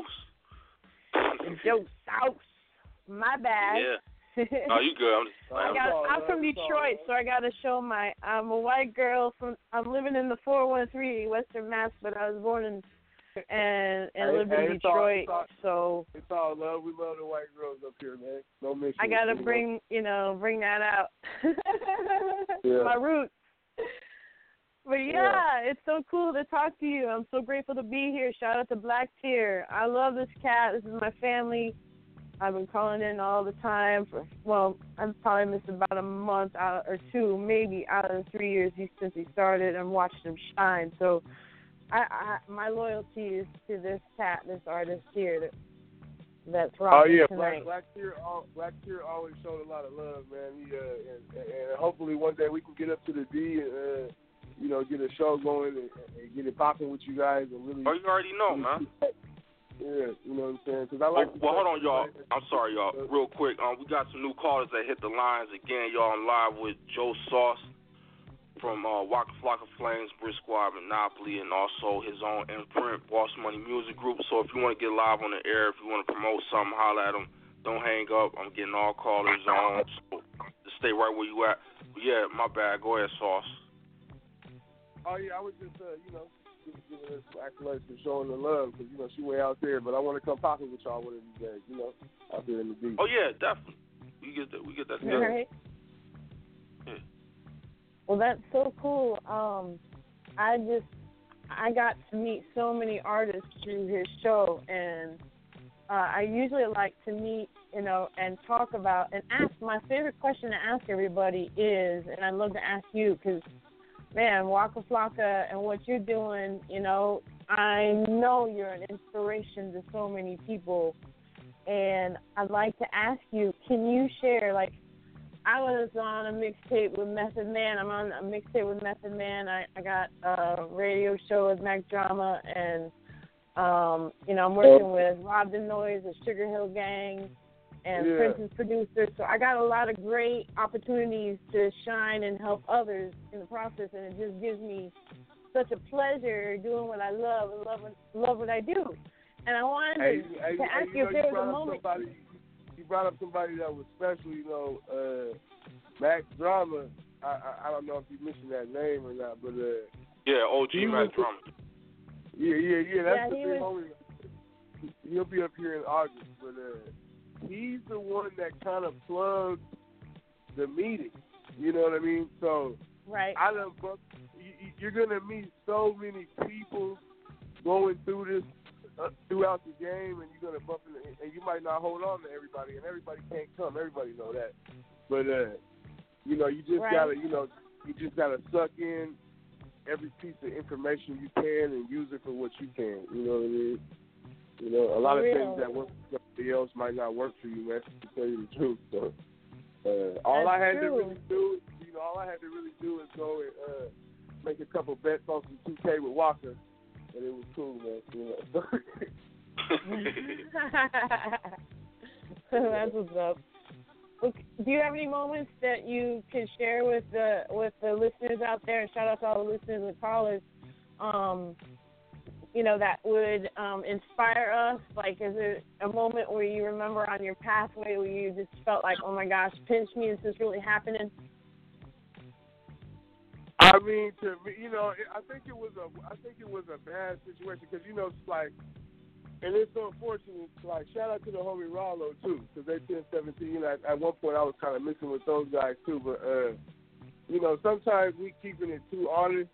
sauce. Joe Sauce. My bad. Yeah. No, you good. I'm from Detroit, so I got to show I'm a white girl I'm living in the 413 Western Mass, but I was born in lived in Detroit, so it's all love. We love the white girls up here, man. No mission. I gotta bring that out. My roots. But yeah, it's so cool to talk to you. I'm so grateful to be here. Shout out to Black Tear. I love this cat. This is my family. I've been calling in all the time. I've probably missed about a month out or two, maybe out of the 3 years since he started. I'm watching him shine. So my loyalty is to this cat, this artist here that's rocking tonight. Black Tear always showed a lot of love, man. And hopefully one day we can get up to the D and get a show going and get it popping with you guys and really. Oh, you already know, man. Yeah, you know what I'm saying? Cause I like well, hold on, y'all. I'm sorry, y'all. Real quick, we got some new callers that hit the lines again. Y'all, I'm live with Joe Sauce from Waka Flocka Flames, Brick Squad, Monopoly, and also his own imprint, Boss Money Music Group. So if you want to get live on the air, if you want to promote something, holler at him. Don't hang up. I'm getting all callers on. So just stay right where you at. But yeah, my bad. Go ahead, Sauce. Oh yeah, I was just giving her some accolades for showing the love because she way out there. But I want to come popping with y'all one of these days, out there in the beach. Oh yeah, definitely. We get that together. Right. Yeah. Well, that's so cool. I got to meet so many artists through his show, and I usually like to meet, and talk about and ask. My favorite question to ask everybody is, and I'd love to ask you because, man, Waka Flocka and what you're doing, I know you're an inspiration to so many people, and I'd like to ask you, can you share, I was on a mixtape with Method Man. I'm on a mixtape with Method Man. I got a radio show with Mac Drama, and, I'm working with Rob the Noise, the Sugar Hill Gang, and Prince's producer. So I got a lot of great opportunities to shine and help others in the process, and it just gives me such a pleasure doing what I love and love what I do. And I wanted to ask you if there was a moment. You brought up somebody that was special, Mac Drama. I don't know if you mentioned that name or not, but OG Mac Drama. Yeah. That's the thing, homie. He'll be up here in August, but he's the one that kind of plugged the meeting. You know what I mean? So right. You're gonna meet so many people going through this. Throughout the game, and you're gonna bump into, and you might not hold on to everybody, and everybody can't come. Everybody know that, but you just gotta, you just gotta suck in every piece of information you can and use it for what you can. You know what I mean? A lot of things that work for somebody else might not work for you, man. To tell you the truth, so all I had to really do is go and make a couple bets on some 2K with Walker. And it was cool, man. That's what's up. Do you have any moments that you can share with the listeners out there, and shout out to all the listeners and callers, that would inspire us? Like, is there a moment where you remember on your pathway where you just felt like, oh my gosh, pinch me, this is really happening? I mean, to me, I think it was a bad situation because it's like, and it's so unfortunate. Like, shout out to the homie Rollo too, because they 10-17. At one point I was kind of mixing with those guys too, but sometimes we keeping it too honest,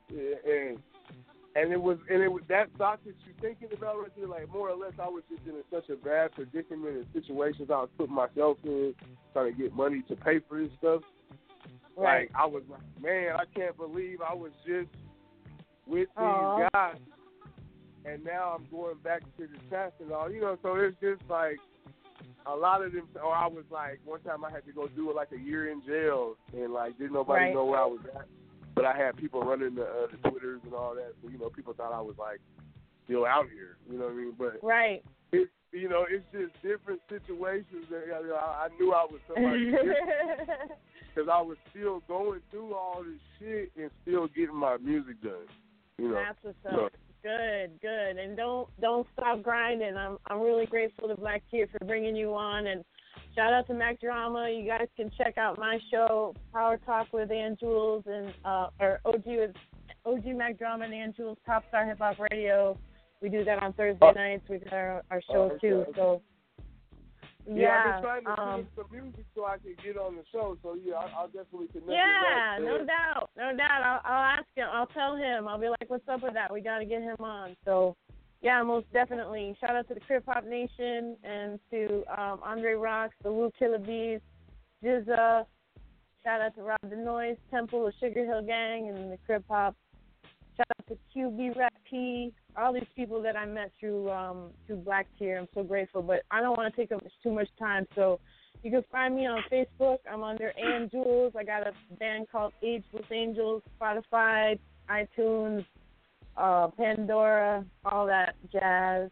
and it was that thought that you're thinking about right there. Like, more or less, I was just in such a bad predicament and situations I was putting myself in, trying to get money to pay for this stuff. Right. Like, I was like, man, I can't believe I was just with these guys, and now I'm going back to the test and all, so it's just like a lot of them, or I was like, one time I had to go do like a year in jail, and like, didn't nobody know where I was at, but I had people running the Twitters and all that, so, people thought I was like still out here, you know what I mean, but it's, it's just different situations that, I knew I was somebody different. Because I was still going through all this shit and still getting my music done. That's what's up. Good. And don't stop grinding. I'm really grateful to Black Tear for bringing you on. And shout out to Mac Drama. You guys can check out my show, Power Talk with Ann Jules, and or OG Mac Drama and Ann Jules, Top Star Hip Hop Radio. We do that on Thursday nights. We got our show too. So. Yeah, I've been trying to sing some music so I can get on the show. So I'll definitely connect. Yeah, no doubt. I'll ask him. I'll tell him. I'll be like, "What's up with that? We got to get him on." So, yeah, most definitely. Shout out to the Crip Hop Nation and to Andre Rocks, the Woo Killer Bees, Jizza. Shout out to Rob the Noise, Temple, the Sugar Hill Gang, and the Crip Hop. Shout out to QB Rap P, all these people that I met through Black Tear. I'm so grateful, but I don't want to take up too much time. So you can find me on Facebook. I'm under Ann Jules. I got a band called Ageless Angels, Spotify, iTunes, Pandora, all that jazz.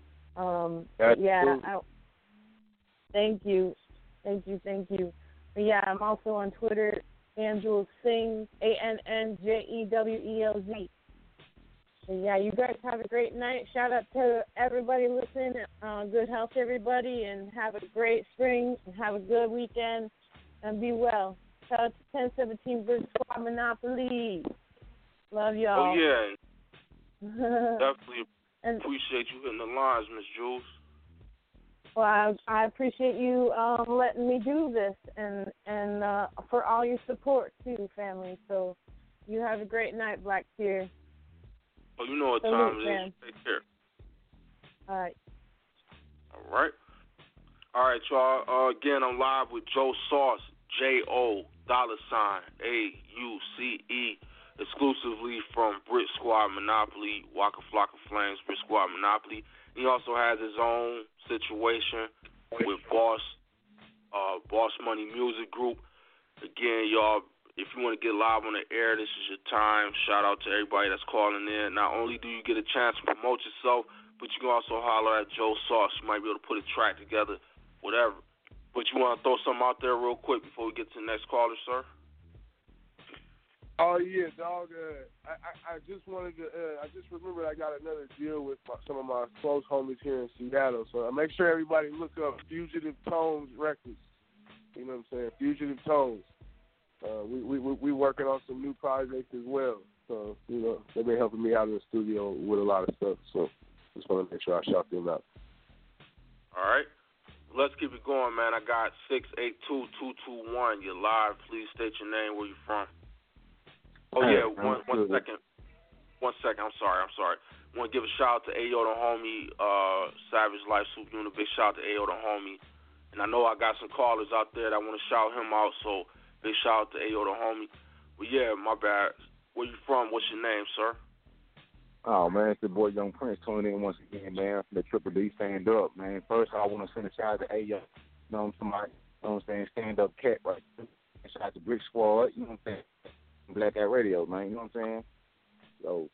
Thank you. But yeah, I'm also on Twitter, Ann Jules Sings, ANNJEWELZ. Yeah, you guys have a great night. Shout out to everybody listening. Good health, everybody, and have a great spring and have a good weekend and be well. Shout out to 1017 Brick Squad Monopoly. Love y'all. Oh, yeah. Definitely appreciate you hitting the lines, Miss Jules. Well, I appreciate you letting me do this and for all your support, too, family. So you have a great night, Black Tear. Oh, you know what time it is. Take care. All right. All right, y'all. Again, I'm live with Joe Sauce, JO $AUCE, exclusively from Brick Squad Monopoly, Waka Flocka Flames, Brick Squad Monopoly. He also has his own situation with Boss Money Music Group. Again, y'all, if you want to get live on the air, this is your time. Shout out to everybody that's calling in. Not only do you get a chance to promote yourself, but you can also holler at Joe Sauce. You might be able to put a track together, whatever. But you want to throw something out there real quick before we get to the next caller, sir? Oh, yeah, dog. I just wanted to, I just remembered I got another deal with some of my close homies here in Seattle. So make sure everybody look up Fugitive Tones Records. You know what I'm saying? Fugitive Tones. We working on some new projects as well. So, they've been helping me out in the studio with a lot of stuff. So just want to make sure I shout them out. All right. Let's keep it going, man. I got 682-221. You're live. Please state your name, where you from. Oh, yeah, one second. 1 second. I'm sorry. I want to give a shout out to Ayo the homie, Savage Life Soup Unit. Big shout out to Ayo the homie. And I know I got some callers out there that want to shout him out, so big shout out to Ayo the homie. But yeah, my bad. Where you from? What's your name, sir? Oh, man, it's the boy Young Prince tuning in once again, man, from the Triple D Stand Up, man. First, I want to send a shout out to Ayo. Somebody, stand up cat right there. Shout out to Brick Squad, you know what I'm saying? Black Hat Radio, man, you know what I'm saying? So,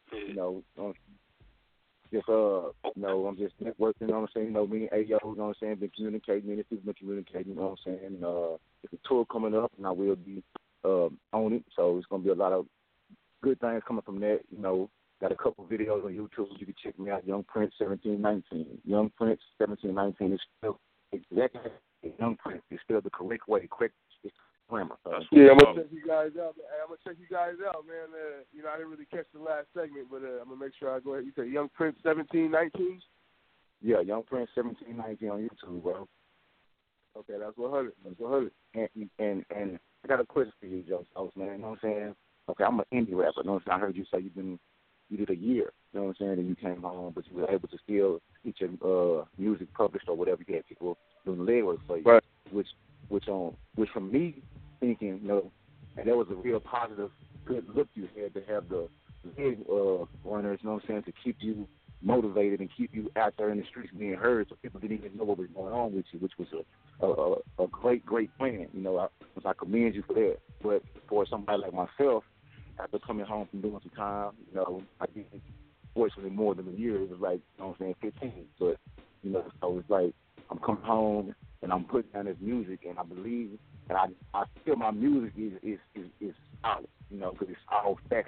I'm just networking, you know what I'm saying? Me and Ayo, you know what I'm saying, been communicating, me and people been communicating, you know what I'm saying? it's a tour coming up, and I will be on it. So it's gonna be a lot of good things coming from that. You know, got a couple videos on YouTube. You can check me out. Young Prince 1719. Young Prince 1719 is still exactly Young Prince. It's still the correct way. Correct grammar. Yeah, I'm gonna check you guys out. Man. You know, I didn't really catch the last segment, but I'm gonna make sure I go ahead. You said Young Prince 1719. Yeah, Young Prince 1719 on YouTube, bro. Okay, that's 100. That's 100. And I got a question for you, Joe Sauce, man. You know what I'm saying? Okay, I'm an indie rapper. You know what I'm saying? I heard you say you did a year. You know what I'm saying? And you came home, but you were able to still get your music published or whatever. You had people doing the legwork for you. Right. Which from me thinking, you know, and that was a real positive, good look you had to have the big runners, you know what I'm saying, to keep you motivated and keep you out there in the streets being heard, so people didn't even know what was going on with you, which was a great plan. You know, I commend you for that. But for somebody like myself, after coming home from doing some time, you know, I did fortunately more than a year. It was like, you know what I'm saying, 15. But, you know, so it's like I'm coming home and I'm putting down this music, and I believe, and I feel my music is solid, you know, because it's all facts.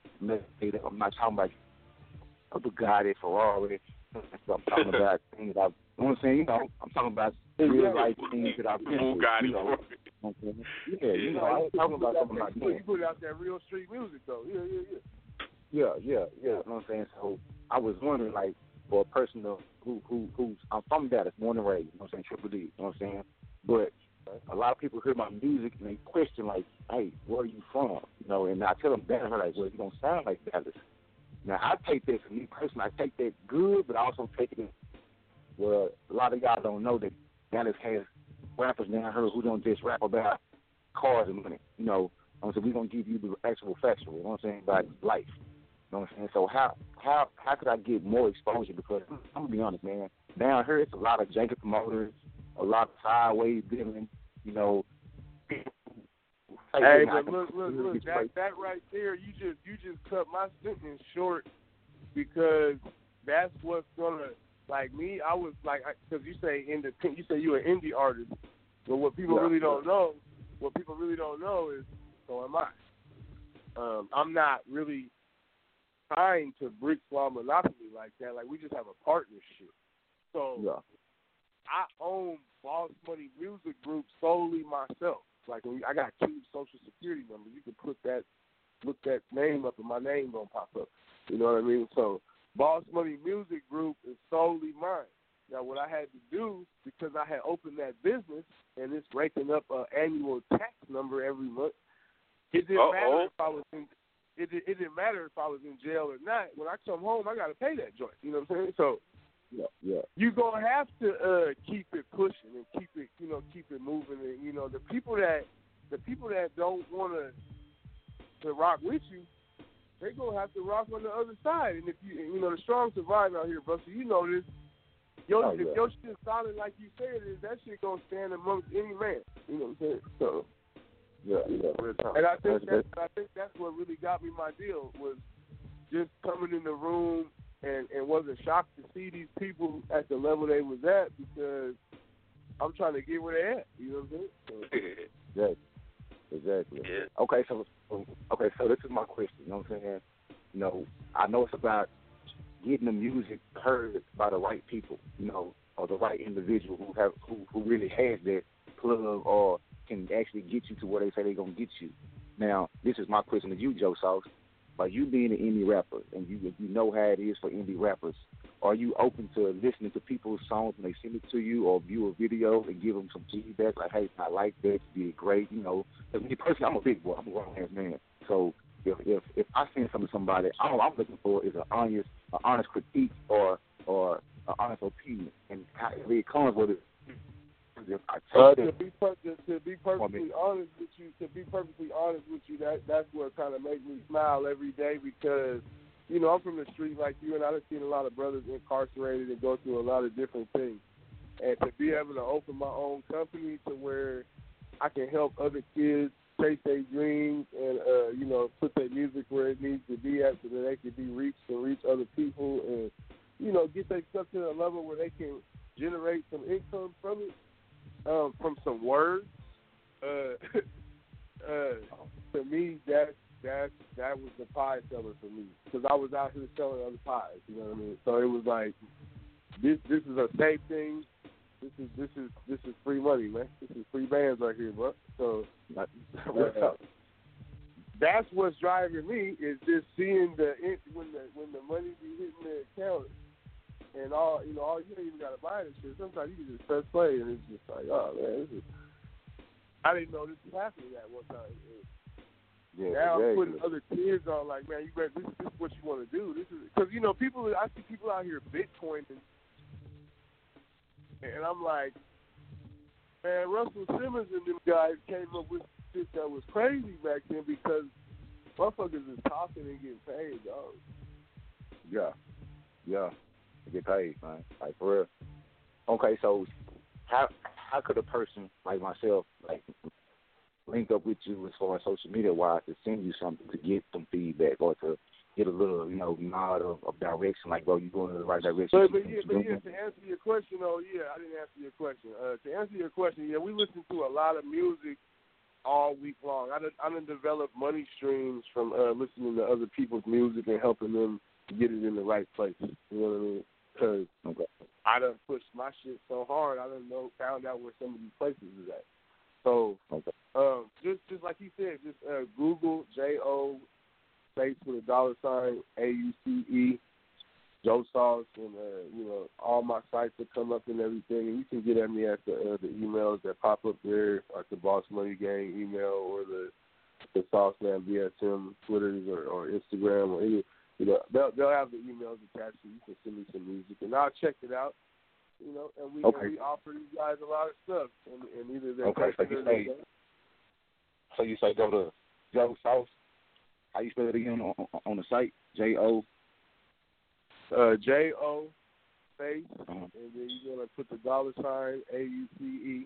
I'm not talking about a Bugatti, Ferrari. I'm talking about things you know what I'm saying? You know, I'm talking about real life things that I've been through. Bugatti, you know. Yeah, you know, I ain't talking about something like that. You put out that real street music, though. Yeah. You know what I'm saying? So I was wondering, like, for a person who's I'm from Dallas, born and raised, you know what I'm saying, Triple D, you know what I'm saying? But a lot of people hear my music and they question, like, hey, where are you from? You know, and I tell them Dallas, they're like, well, you don't sound like Dallas. Now, I take that, for me personally, I take that good, but I also take it, well, a lot of y'all don't know that Dallas has rappers down here who don't just rap about cars and money, you know. So we're going to give you the actual factual, you know what I'm saying, about life. You know what I'm saying? So how could I get more exposure? Because I'm going to be honest, man, down here it's a lot of janky promoters, a lot of sideways dealing, you know. Hey, but look, that right there, you just cut my sentence short, because that's what's gonna, like me, I was like, because you say you're an indie artist, but what people really don't know is, so am I. I'm not really tying to Brick Law Monopoly like that. Like, we just have a partnership. So I own Boss Money Music Group solely myself. Like, I got 2 social security numbers. You can look that name up, and my name gonna pop up. You know what I mean? So Boss Money Music Group is solely mine. Now, what I had to do, because I had opened that business and it's raking up an annual tax number every month, it didn't matter if I was in. It didn't matter if I was in jail or not. When I come home, I got to pay that joint. You know what I'm saying? So you're gonna have to keep it pushing and keep it moving. And you know, the people that don't want to rock with you, they gonna have to rock on the other side. And if you know, the strong survive out here, bro. So you know this. If your shit solid like you say it is, that shit gonna stand amongst any man. You know what I'm saying? So. And I think that's what really got me my deal, was just coming in the room and wasn't shocked to see these people at the level they was at, because I'm trying to get where they at. You know what I'm saying? Exactly. Yeah. Okay, so this is my question. You know what I'm saying? You know, I know it's about getting the music heard by the right people, you know, or the right individual who really has that plug or can actually get you to where they say they're going to get you. Now, this is my question to you, Joe Sauce. By you being an indie rapper, and you know how it is for indie rappers, are you open to listening to people's songs when they send it to you, or view a video and give them some feedback, like, hey, I like that, you did great, you know? Because me personally, I'm a big boy, I'm a grown-ass man. So if I send something to somebody, all I'm looking for is an honest critique or an honest opinion. And if it comes with it, to be perfectly honest with you, that's what kind of makes me smile every day, because, you know, I'm from the street like you, and I've seen a lot of brothers incarcerated and go through a lot of different things. And to be able to open my own company to where I can help other kids chase their dreams and, you know, put their music where it needs to be at, so that they can be reached and reach other people and, you know, get their stuff to a level where they can generate some income from it. From some words, To me, that was the pie seller for me because I was out here selling other pies. You know what I mean? So it was like this is a safe thing. This is free money, man. This is free bands right here, bro. So that's what's driving me is just seeing when the money be hitting the account and all you don't even gotta buy this shit. Sometimes you can just press play and it's just like, oh man, I didn't know this was happening at one time. Now I'm putting other kids on like, man, you better this is what you want to do. This is because I see people out here Bitcoining, and I'm like, man, Russell Simmons and them guys came up with shit that was crazy back then because motherfuckers is talking and getting paid, dog. Yeah, to get paid, man. Like for real. Okay, so how could a person like myself link up with you as far as social media wise to send you something to get some feedback or to get a little nod of direction, like bro, you going in the right direction? But yeah, to answer your question, I didn't answer your question. To answer your question, we listen to a lot of music all week long. I done developed money streams from listening to other people's music and helping them get it in the right place. You know what I mean? Because I done pushed my shit so hard, I done found out where some of these places is at. So just like he said, just Google J-O space with $, AUCE, Joe Sauce, and all my sites will come up and everything. And you can get at me at the emails that pop up there, like the Boss Money Gang email or the Sauce Man BSM Twitters or Instagram or any. They'll have the emails attached. So you can send me some music and I'll check it out. And we offer you guys a lot of stuff, and either they're So you say go to Joe Sauce. How you spell it again on the site? J-O? J-O space, and then you're gonna put the $, AUCE,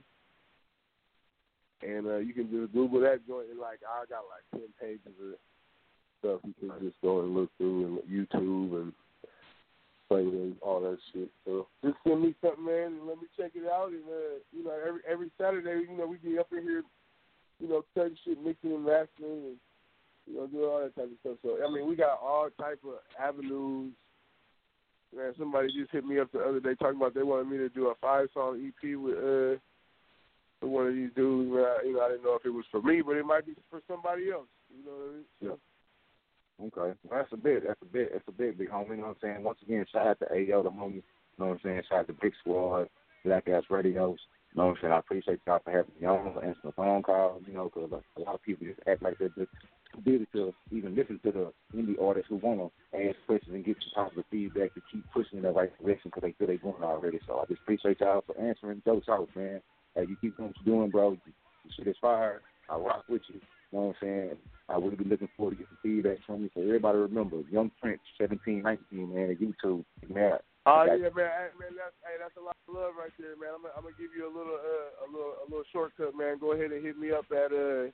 and you can just Google that joint. And I got 10 pages of stuff you can just go and look through, and YouTube and and all that shit. So just send me something, man, and let me check it out. And every Saturday, we be up in here, cutting shit, mixing and mastering, and doing all that type of stuff. So we got all type of avenues. Man, somebody just hit me up the other day talking about they wanted me to do a 5-song EP with one of these dudes. I didn't know if it was for me, but it might be for somebody else. You know what I mean? Yeah. Okay. Well, that's a big homie. You know what I'm saying? Once again, shout out to Ayo, the homie. You know what I'm saying? Shout out to Big Squad, Black Ass Radios. You know what I'm saying? I appreciate y'all for having me on, answering the phone calls, because a lot of people just act like they're just too busy to even listen to the indie artists who want to ask questions and get some positive feedback to keep pushing in the right direction because they feel they're doing it already. So I just appreciate y'all for answering those out, man. Hey, you keep doing what you're doing, bro. You shit is fire. I rock with you. You know what I'm saying? I will be looking forward to get some feedback from you. So everybody remember, Young Prince, 1719, man, at YouTube. Man. Oh yeah, man. That's a lot of love right there, man. I'm gonna give you a little shortcut, man. Go ahead and hit me up at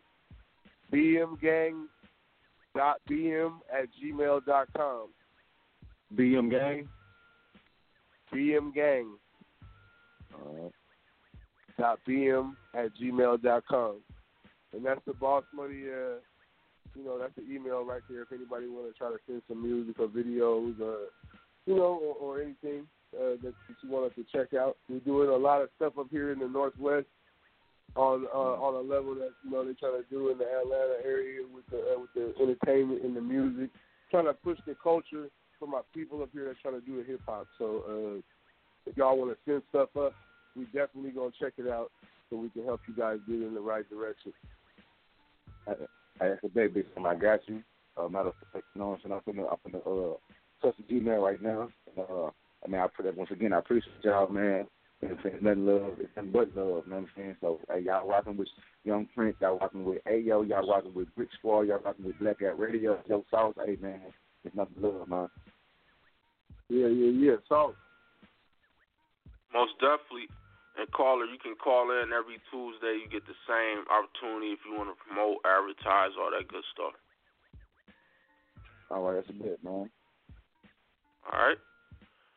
bmgang.bm@gmail.com. BM Gang. BM Gang. .bm@gmail.com. And that's the Boss Money, that's the email right there if anybody want to try to send some music or videos or anything that you want us to check out. We're doing a lot of stuff up here in the Northwest on a level that, they're trying to do in the Atlanta area with the entertainment and the music, trying to push the culture for my people up here that's trying to do the hip-hop. So if y'all want to send stuff up, we definitely going to check it out so we can help you guys get in the right direction. That's a big thing. I got you. Matter of fact, I'm finna touch the Gmail right now. I put that once again. I appreciate y'all, man. It's nothing love. It's nothing but love. You know what I'm saying? So, y'all rocking with Young Prince. Y'all rocking with Ayo. Y'all rocking with Brick Squad. Y'all rocking with Black Out Radio. Joe Sauce. Hey, man. It's nothing but love, man. Yeah. Sauce. Most definitely. And caller, you can call in every Tuesday. You get the same opportunity if you want to promote, advertise, all that good stuff. All right, that's a bit, man. All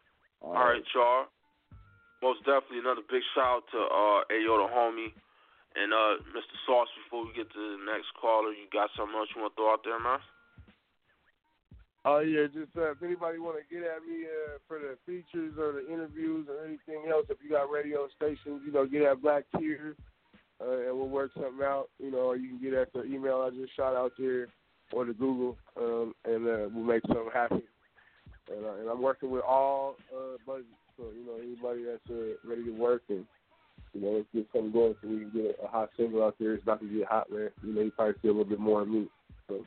right, y'all. Most definitely another big shout out to Ayo the homie And Mr. Sauce, before we get to the next caller, you got something else you want to throw out there, man? Oh yeah, just if anybody want to get at me for the features or the interviews or anything else, if you got radio stations, get at Black Tier, and we'll work something out. Or you can get at the email I just shot out there or the Google, and we'll make something happen. And I'm working with all budgets, so anybody that's ready to work and let's get something going so we can get a hot single out there. It's about to get hot, man. You probably see a little bit more of me. So.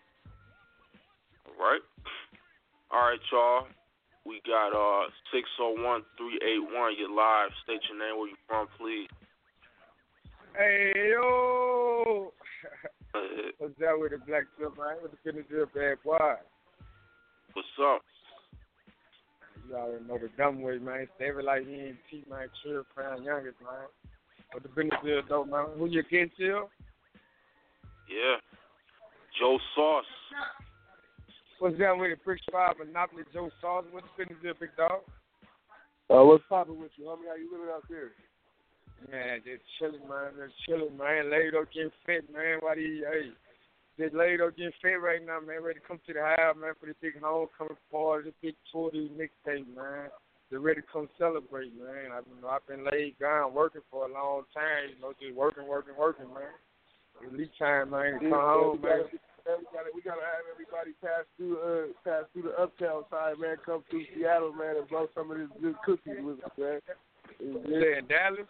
All right, y'all. We got 601-381. You're live. State your name, where you from, please. Hey, yo. What's that with the Black Silver, man? What's the business of bad boy? What's up? You already know the dumb way, man. Stay like he ain't teach my chill crown youngest, man. What the business is, though, man? Who you against, Chill? Yeah. Joe Sauce. What's that with the Brick 5 Monopoly, Joe Sauce? What's the business is, big dog? What's poppin' with you, homie? How you living out there? Man, just chilling, man. Just chilling, man. Laid up, getting fit, man. Just laid up, getting fit right now, man. Ready to come to the house, man, for the big homecoming party, the big tour, the mixtape, man. They're ready to come celebrate, man. I've been laid down working for a long time, just working, man. The lead time, man, to come home, man. We gotta have everybody pass through the uptown side, man. Come through Seattle, man, and blow some of this good cookies with us, man. Yeah, in Dallas?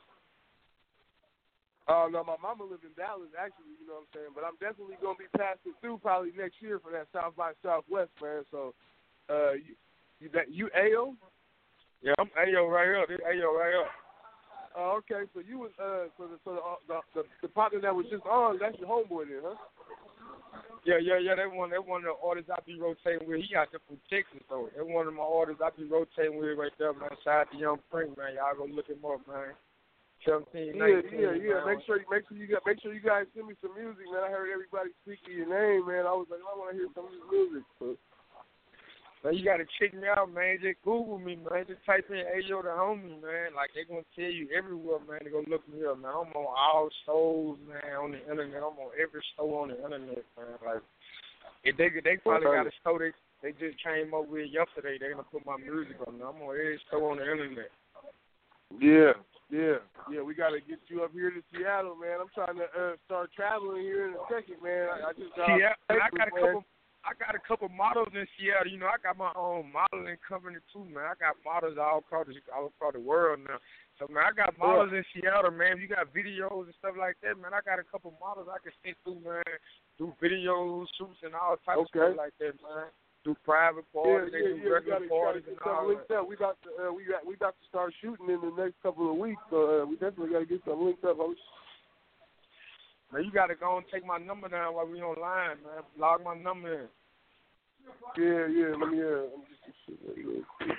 Oh no, my mama lives in Dallas, actually. You know what I'm saying? But I'm definitely gonna be passing through probably next year for that South by Southwest, man. So, you AO? Yeah, I'm AO right here. This AO right here. Oh, okay. So you was the partner that was just on. That's your homeboy then, huh? Yeah. They one of the artists I be rotating with. He out there from Texas, though. They one of my artists I be rotating with right there, man. Shout out to Young Prince, man. Y'all go look him up, man. 17, 19, yeah. Make sure you guys send me some music, man. I heard everybody speaking your name, man. I was like, I want to hear some of this music. So you gotta check me out, man. Just Google me, man. Just type in Ayo the Homie, man. Like they gonna tell you everywhere, man. To go look me up, man. I'm on all stores, man, on the internet. I'm on every store on the internet, man. Like if they probably got a store they just came up with yesterday. They gonna put my music on there. I'm on every store on the internet. Yeah. We gotta get you up here to Seattle, man. I'm trying to start traveling here in a second, man. I just I got a couple models in Seattle. I got my own modeling company too, man. I got models all across the world now. So man, I got models in Seattle, man. If you got videos and stuff like that, man, I got a couple models I can send through, man. Do videos, shoots, and all types of stuff like that, man. Do private parties, do regular parties and all that. We about to start shooting in the next couple of weeks, so we definitely got to get some linked up. Man, you got to go and take my number down while we online, man. Log my number in. Yeah. Let me just do shit real quick.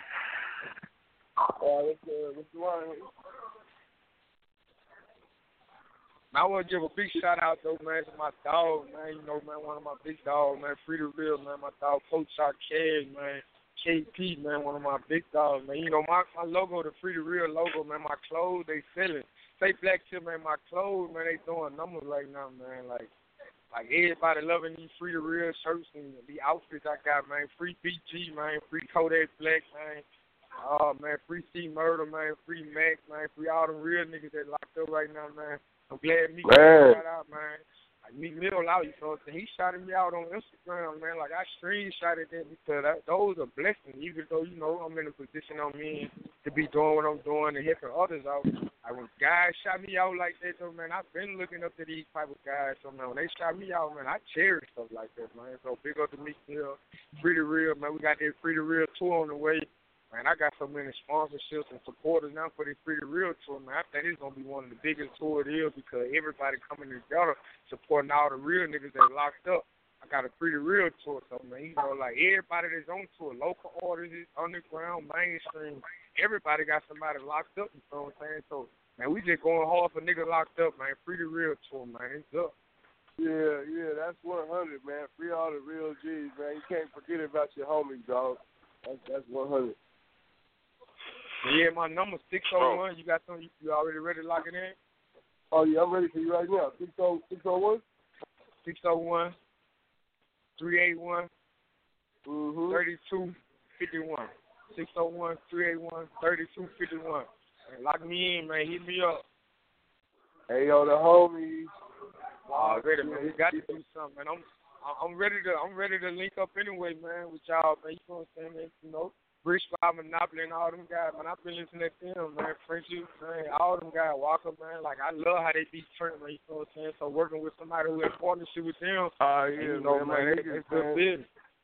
What's the line? I want to give a big shout out though, man, to my dog, man. Man, one of my big dogs, man, Free the Real, man. My dog, Coach Shot Cash, man. KP, man, one of my big dogs, man. My logo, the Free the Real logo, man. My clothes, they selling. Say Black Tip, man. My clothes, man, they doing numbers right now, man. Like everybody loving these Free the Real shirts and the outfits I got, man. Free BG, man. Free Kodak Black, man. Oh, man. Free C Murder, man. Free Mac, man. Free all them real niggas that locked up right now, man. I'm glad Meek Mill got out, man. Like Meek Mill out, you know what I'm saying? He shouted me out on Instagram, man. Like I screenshotted that because those are blessings. Even though I'm in a position I'm in to be doing what I'm doing and helping others out. Like when guys shot me out like that, though, man, I've been looking up to these type of guys. So man, when they shot me out, man, I cherish stuff like that, man. So big up to Meek Mill, Free the Real, man. We got that Free the Real tour on the way. Man, I got so many sponsorships and supporters now for this Free the Real tour, man. I think it's going to be one of the biggest tours it is because everybody coming together supporting all the real niggas that locked up. I got a Free the Real tour, so, man, like everybody that's on tour, local artists, underground, mainstream, everybody got somebody locked up, you know what I'm saying? So, man, we just going hard for niggas locked up, man. Free the Real tour, man. It's up. Yeah, that's 100, man. Free all the real G's, man. You can't forget about your homies, dog. That's 100. Yeah, my number 601. You got something? You already ready to lock it in? Oh, yeah, I'm ready for you right now. 601? 601 381 Mm-hmm. 3251. 601 381 3251. Lock me in, man. Hit me up. Hey, yo, the homies. Ready, man. We got to do something, man. I'm ready to link up anyway, man, with y'all, man. You know what I'm saying, man? You know, Bridge Fire, Monopoly, and all them guys, man. I've been listening to them, man. Friendship, man. All them guys, Walker, man. Like, I love how they beat Trent, man. You know what I'm saying? So working with somebody who has partnership with them, Yeah, you know, man, it's good business.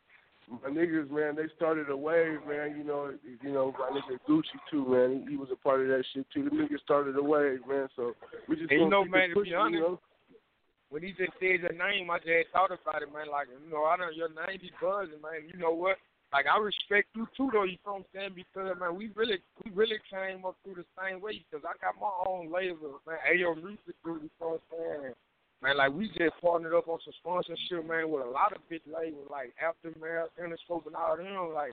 My niggas, man, they started a wave, man. You know, my nigga Gucci too, man. He was a part of that shit too. The niggas started a wave, man. So we just. And you know, man, to pushing, be honest, you know? when he just said your name, I just thought about it, man. Like, you know, I know your name be buzzing, man. You know what? Like, I respect you too, though. You know what I'm saying? Because, man, we really came up through the same way. Because I got my own label, man. Ayo Music Group. You know what I'm saying? Man, like, we just partnered up on some sponsorship, man, with a lot of big labels, like Aftermath, Interscope, and all them. Like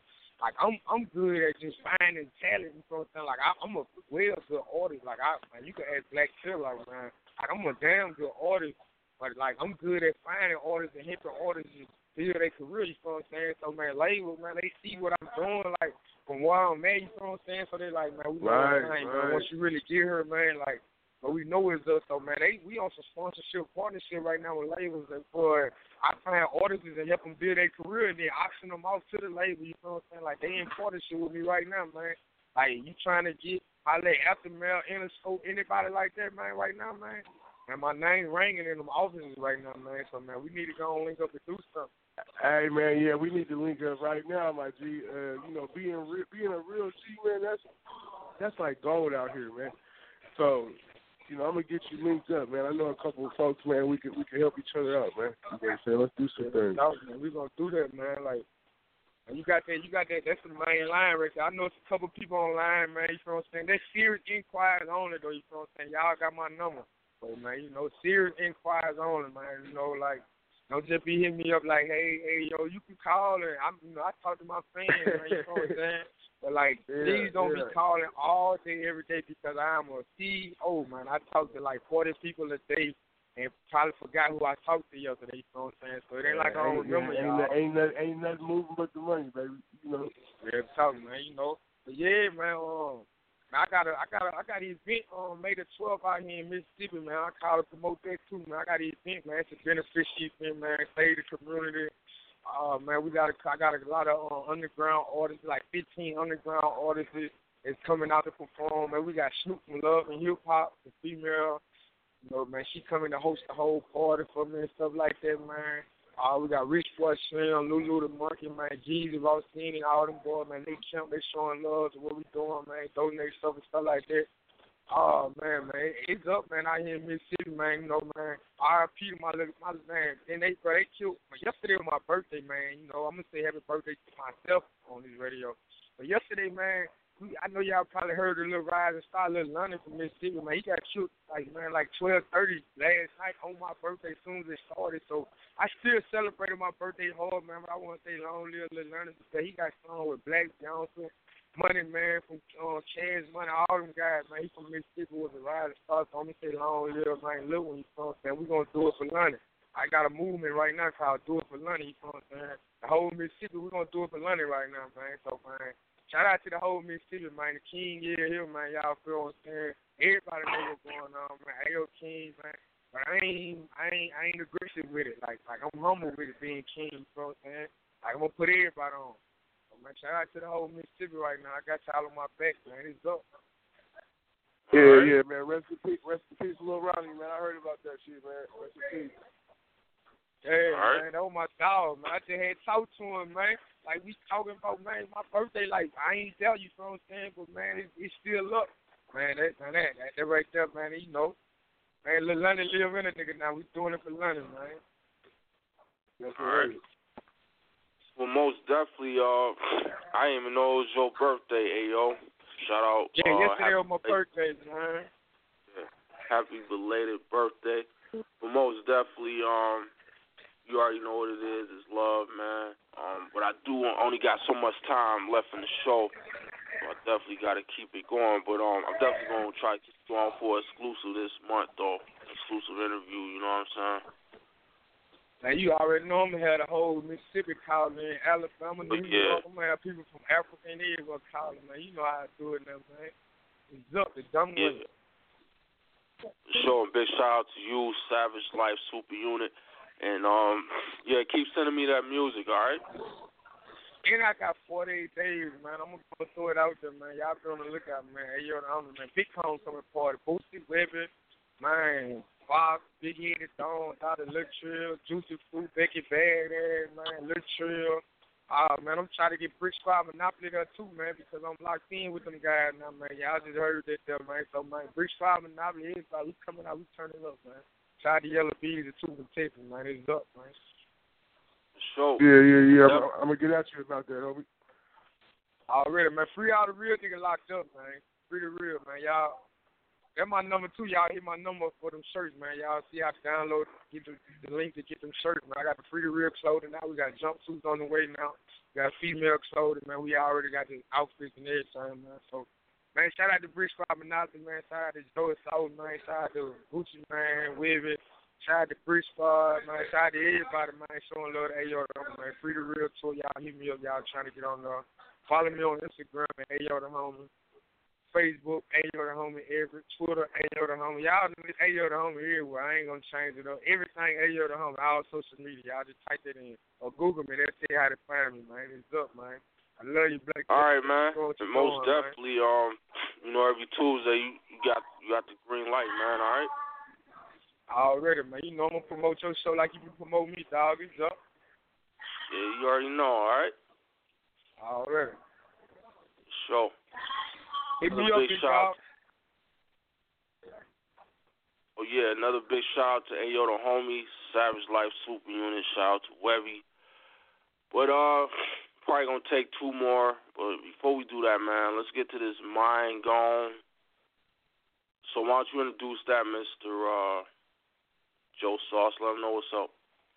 I'm good at just finding talent, you know what I'm saying? Like, I'm a well good artist. Like, man, you can ask Black Chill, like, man, like, I'm a damn good artist, but, like, I'm good at finding artists and helping artists just build their career, you know what I'm saying? So, man, labels, man, they see what I'm doing, like, from where I'm at, you know what I'm saying? So they like, man, we know what I'm saying, man. Once you really get her, man, like, but we know it's us, so, man, we on some sponsorship partnership right now with labels. And for I find artists and help them build their career and then auction them off to the label, you know what I'm saying? Like, they in partnership with me right now, man. Like, you trying to get Aftermath, Interscope, anybody like that, man, right now, man. And my name ringing in them offices right now, man. So, man, we need to go and link up and do something. Hey, man, yeah, we need to link up right now, my G. You know, being a real G, man, that's like gold out here, man. So, you know, I'm gonna get you linked up, man. I know a couple of folks, man. We can help each other out, man. You know what I'm saying? Let's do some things. Man, we gonna do that, man. Like, you got that. That's the main line right there. I know it's a couple people online, man. You know what I'm saying? That's serious inquiries only, though. You know what I'm saying? Y'all got my number, so, man. You know, serious inquiries only, man. You know, like, don't just be hitting me up like, hey, yo, you can call and I talk to my fans, man. You know what I'm saying? But, like, please don't be calling all day, every day, because I'm a CEO, man. I talk to, like, 40 people a day and probably forgot who I talked to yesterday, you know what I'm saying? So it ain't like I don't remember y'all. Ain't nothing moving but the money, baby. You know. Yeah, talking, man, you know. But, yeah, man, I got an event on May the 12th out here in Mississippi, man. I call to promote that, too, man. I got an event, man. It's a beneficial event, man. Save the community. Man, I got a lot of underground artists, like 15 underground artists is coming out to perform. Man, we got Snoop from Love and Hip Hop, the female. You know, man, she coming to host the whole party for me and stuff like that, man. We got Rich Boy Slim, Lulu the Monkey, man, Jeezy, Rossini, all them boys, man. They showing love to what we doing, man. Donate stuff and stuff like that. Oh, man, it's up, man, out here in Mississippi, man, you know, man. R.I.P. to my man. And they killed, yesterday was my birthday, man, you know. I'm going to say happy birthday to myself on this radio. But yesterday, man, I know y'all probably heard the little Rise and Star, Little London from Mississippi, man. He got killed, like 12:30 last night on my birthday as soon as it started. So I still celebrated my birthday hard, man, but I want to say long live Little London because he got sung with Black Johnson, Money Man from Chance Money, all them guys, man. He from Mississippi was a Rise and Star, so I'm going to say long live, man, little one, you know what I'm saying? We're going to do it for London. I got a movement right now called Do It for London, you know what I'm saying? The whole Mississippi, we're going to do it for London right now, man. So, man, shout out to the whole Mississippi, man. The King, here, man. Y'all feel what I'm saying? Everybody know what's going on, man. Ayo King, man. But I ain't aggressive with it. Like I'm humble with it being King, you know what I'm saying? Like, I'm going to put everybody on. So, man, shout out to the whole Mississippi right now. I got y'all on my back, man. It's up. Yeah, man. Rest in peace, Lil Ronnie, man. I heard about that shit, man. Rest in peace. Yeah, man, that was my dog, man. I just had talked to him, man. Like, we talking about, man, my birthday, like, I ain't tell you, you know what I'm saying? But, man, it's still up. Man, that right there, man, you know. Man, Lil London live in a nigga now. We doing it for London, man. That's all right. Well, most definitely, I didn't even know it was your birthday, Ayo. Shout out. Yeah, yesterday was my birthday, man. Yeah. Happy belated birthday. But most definitely, you already know what it is. It's love, man. But I do only got so much time left in the show. I definitely got to keep it going. But I'm definitely going to try to keep it going for exclusive this month, though. Exclusive interview, you know what I'm saying? Now, you already know I'm going to have the whole Mississippi calling in, Alabama, New York. I'm going to have people from Africa and everywhere calling, man. You know how I do it now, man. It's up, the dumb way. Sure, big shout out to you, Savage Life Super Unit. And, keep sending me that music, all right? And I got 48 days, man. I'm going to throw it out there, man. Y'all be on the lookout, man. Hey, yo, man. Big Homecoming Party. Boosie Webbing, man. Fox, Big Headed Dawn, Dr. Lil Trill, Juicy Fruit, Becky Badass, man. Lil Trill. Man, I'm trying to get Brick Squad Monopoly there, too, man, because I'm locked in with them guys now, man. Y'all just heard that there, man. So, man, Brick Squad Monopoly, everybody, we coming out, we turning up, man. Shout out to Yellow Bees and Two from Texas, man. It's up, man. Sure. Yeah. I'm going to get at you about that, homie. Already, man. Free all the real niggas locked up, man. Free the real, man. Y'all, that's my number 2. Y'all hit my number for them shirts, man. Y'all see how to download, get the link to get them shirts, man. I got the Free the Real clothing now. We got jumpsuits on the way now. We got female clothing, man. We already got the outfits and everything, man. So, man, shout out to Brick Squad Monopoly, man. Shout out to Joey South, man. Shout out to Gucci, man. Webbit. Shout out to Brick Squad, man. Shout out to everybody, man. Showing love to Ayo, man. Free the Real tour. Y'all hit me up. Y'all trying to get on there. Follow me on Instagram at Ayo the Homie. Facebook, Ayo the Homie Everett. Twitter, Ayo the Homie. Y'all know it's Ayo the Homie everywhere. I ain't going to change it up. Everything Ayo the Homie. All social media. Y'all just type that in. Or Google me. That's how to find me, man. It's up, man. I love you, Black. All right, man. Most definitely, every Tuesday you got the green light, man. All right. Already, man. You know I'm gonna promote your show like you can promote me, dog. It's up. Yeah, you already know. All right. Already. Sure. Hit me up, big dog. Oh yeah, another big shout out to Ayo the Homie, Savage Life Super Unit. Shout out to Webby. But probably gonna take 2 more. But before we do that, man, let's get to this Mind Gone. So why don't you introduce that, Mr. Joe Sauce? Let him know what's up.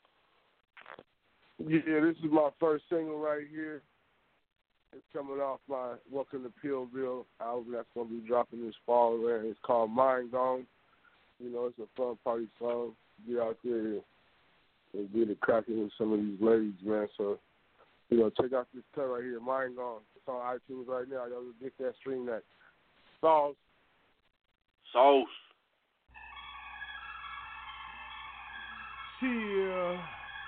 Yeah, this is my first single right here. It's coming off my Welcome to Pillville album that's gonna be dropping this fall. Man. It's called Mind Gone. You know, it's a fun party song. Get out there and get it cracking with some of these ladies, man. So, check out this cut right here, Mind Gone. It's on iTunes right now. Y'all get that, stream that. Sauce. Chill.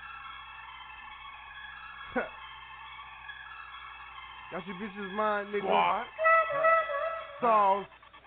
Got your bitches mind, nigga. What? Sauce.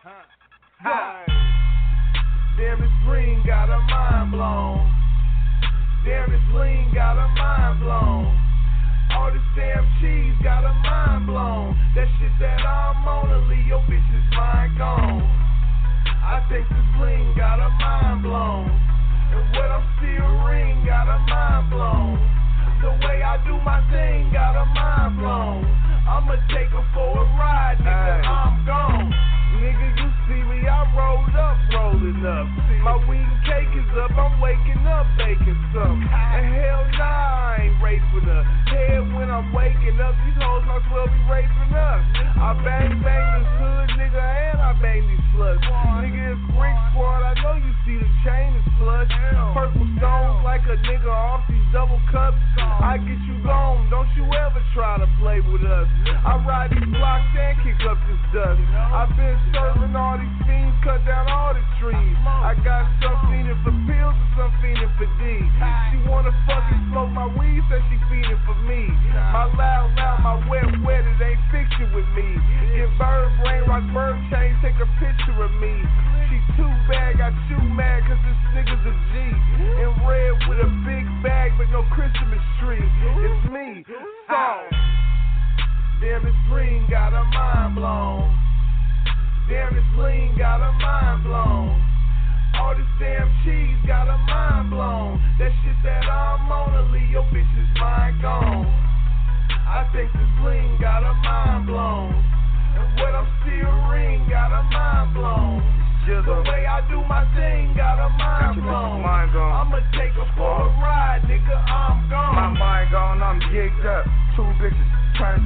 Hi. Damn, this green got her mind blown. Damn, this lean got her mind blown. All this damn cheese got her mind blown. That shit that I'm on, leave your bitch's mind gone. I think this lean got her mind blown. And what I'm still ring got her mind blown. The way I do my thing got her mind blown. I'ma take her for a ride, nigga, I'm gone. Nigga, you see me, I rolled up, rolling up. My weed and cake is up, I'm waking up, baking some. And hell nah, I ain't raping her. Head when I'm waking up, these hoes might as well be raping us. I bang this hood, nigga, and I bang these sluts. Nigga, it's Brick Squad, I know you see the chain is plush. Purple stones like a nigga off these double cups. I get you gone, don't you ever try to play with us. I ride these blocks and kick up this dust. I've been serving all these fiends, cut down all the trees. I got some fiending for pills and some fiending for D. She wanna fucking smoke my weed, said she fiending for me. My loud, my wet, it ain't fiction with me. Get bird brain, rock bird chain, take a picture of me. She too bad, got you mad, cause this nigga's a G. In red with a big bag, but no Christmas tree. It's me, Sauce. Damn, this green got her mind blown. Damn, this lean got her mind blown. All this damn cheese got her mind blown. That shit that I'm on, leave your bitch's mind gone. I think this lean got her mind blown. And what I'm still ring got her mind blown. The way I do my thing got her mind blown. I'ma take her for a ride, nigga, I'm gone. My mind gone, I'm gigged up. 2 bitches trying to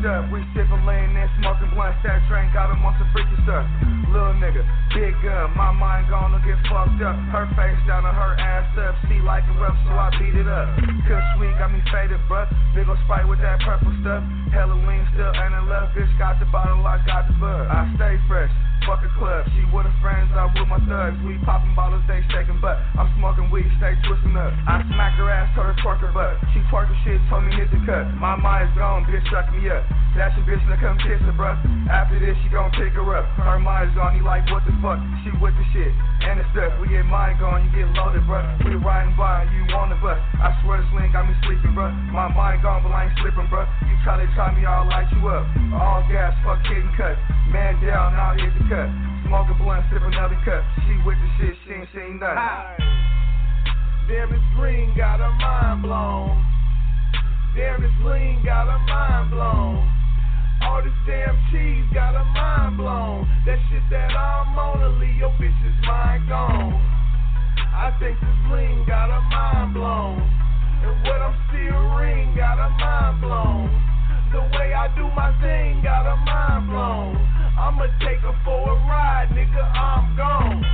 up. We sippin' laying there, smoking blunts. That drink got him on some freaky stuff. Little nigga, big gun, my mind gonna get fucked up. Her face down on her ass up. She like it rough, so I beat it up. Cause sweet got me faded, bruh. Big ol' Sprite with that purple stuff. Halloween still ain't in love. Bitch got the bottle, I got the bud. I stay fresh. Fuck a club, she with her friends, I with my thugs. We poppin' bottles, they shaking butt. I'm smoking weed, stay twisting up. I smacked her ass, told her twerk her butt. She twerking shit, told me hit the cut. My mind's gone, bitch suck me up. That's your bitch, now come kiss her, bruh. After this, she gon' pick her up. Her mind's gone, he like, what the fuck? She with the shit and the stuff. We get mine gone, you get loaded, bruh. We riding by, you on the bus. I swear this link got me sleeping, bruh. My mind gone, but I ain't slipping, bruh. You try me, I'll light you up. All gas, fuck hitting cut. Man down, I'll hit the cut. Smoke a blunt, sip another cup. She with the shit, she ain't seen nothing. Damn, this green got her mind blown. Damn, this lean got her mind blown. All this damn cheese got her mind blown. That shit that I'm on, leave your bitch's mind gone. I think this lean got her mind blown. And what I'm still ring got her mind blown. The way I do my thing got her mind blown. I'ma take her for a ride, nigga, I'm gone.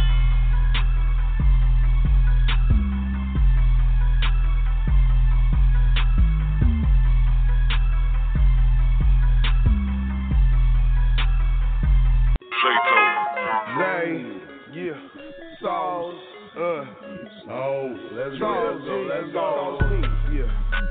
Zay, yeah, Sauce, let's go, yeah.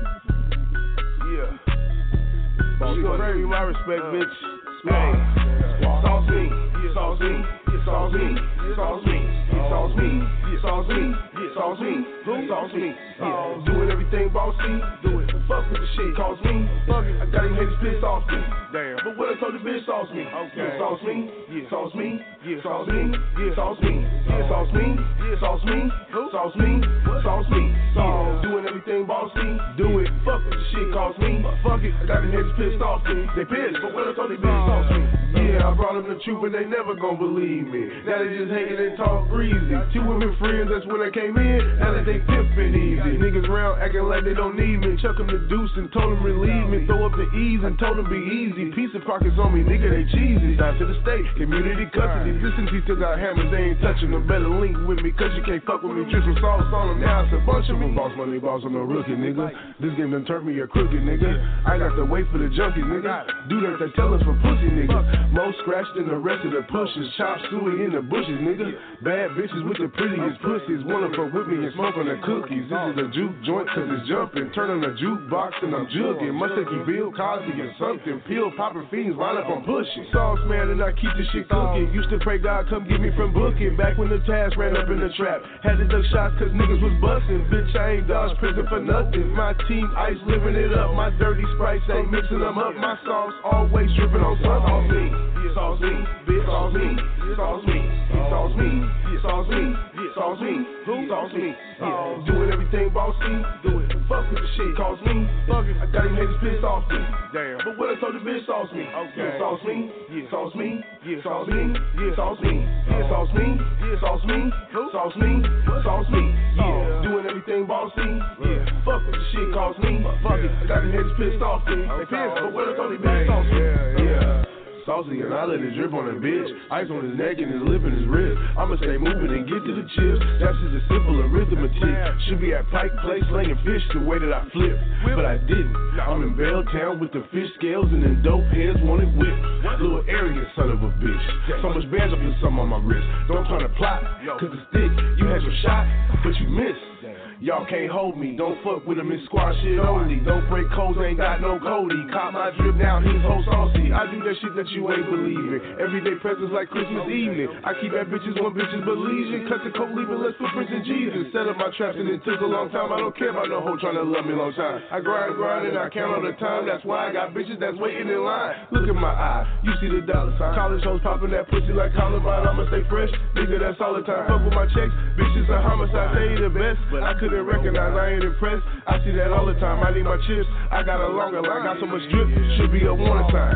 You gonna give me my respect, bitch. Hey, sauce me, sauce me, sauce me, sauce me, sauce me, sauce me, sauce me, sauce me. Doing everything bossy, do it. Fuck with the shit, cause me. I got him haters pissed off me. Damn. But what I told the bitch, sauce me. Okay. Sauce me, sauce me, sauce me, sauce me, sauce me, sauce me, sauce me, sauce me. Doing everything bossy, do it. Fuck with the shit, cause me. Fuck it. I got them haters pissed off me. They pissed, but what I told the bitch, sauce me. Yeah, I brought them the truth, but they never gon' believe me. Now they just hating and talk breezy. Two women friends, that's when they came in. Now that they pimpin' easy. Niggas round acting like they don't need me. Chuck them the deuce and told them relieve me. Throw up the ease and told them be easy. Piece of pockets on me, nigga, they cheesy. Down to the state, community custody. Listen, he still got hammers, they ain't touching them. Better link with me, cause you can't fuck with me. Drip some sauce on them, now it's a bunch of them. Boss money, boss, I'm no rookie, nigga. This game done turned me a crooked, nigga. I got to wait for the junkies, nigga. Do that, they tell us for pussy, nigga. Most scratched than the rest of the pushes. Chop suey in the bushes, nigga. Bad bitches with the prettiest pussies. Wanna fuck with me and smoke on the cookies. This is a juke joint cause it's jumping. Turn on the jukebox and I'm jugging. Must take you Bill Cosby or something. Pill popping fiends, line up on pushing. Sauce man and I keep this shit cooking. Used to pray God come get me from booking. Back when the task ran up in the trap. Had to duck shots cause niggas was busting. Bitch, I ain't dodged prison for nothing. My team ice living it up. My dirty Sprites ain't mixing them up. My sauce always dripping on something. Sauce me, bitch, sauce me, sauce me, sauce me, sauce me, sauce me, sauce me. Doing everything bossy, do it. Fuck with the shit, cause me. I got him haters pissed off me. Damn. But what I told the bitch, sauce me. Okay. Sauce me, sauce me, sauce me, sauce me, sauce me, sauce me, sauce me, sauce me. Yeah. Doing everything bossy. Yeah. Fuck with the shit, cause me. Fuck it. I got him haters pissed off me. They pissed, but what I told the bitch, sauce me. Yeah. Saucy and I let it drip on a bitch. Ice on his neck and his lip and his wrist. I'ma stay moving and get to the chips. That's just a simple arithmetic. Should be at Pike Place slinging fish the way that I flip, but I didn't. I'm in Belltown with the fish scales and then dope heads wanted whipped. Little arrogant son of a bitch. So much bands up and some on my wrist. Don't try to plot, cause it's thick. You had your shot, but you missed. Y'all can't hold me, don't fuck with him, it's squash shit only. Don't break codes, ain't got no Cody. Caught my drip, now he's whole saucy. I do that shit that you ain't believing. Everyday presents like Christmas evening. I keep at bitches when bitches believe it. Cut the coat, leaving less footprints in Jesus. Set up my traps and it took a long time. I don't care about no hoe trying to love me long time. I grind and I count all the time. That's why I got bitches that's waiting in line. Look at my eye, you see the dollar sign. College hoes popping that pussy like Columbine. I'ma stay fresh, nigga, that's all the time. Fuck with my checks, bitches a homicide. They the best, but I couldn't recognize, I ain't impressed. I see that all the time. I need my chips. I got a longer line. Got so much drip. Should be a warning sign.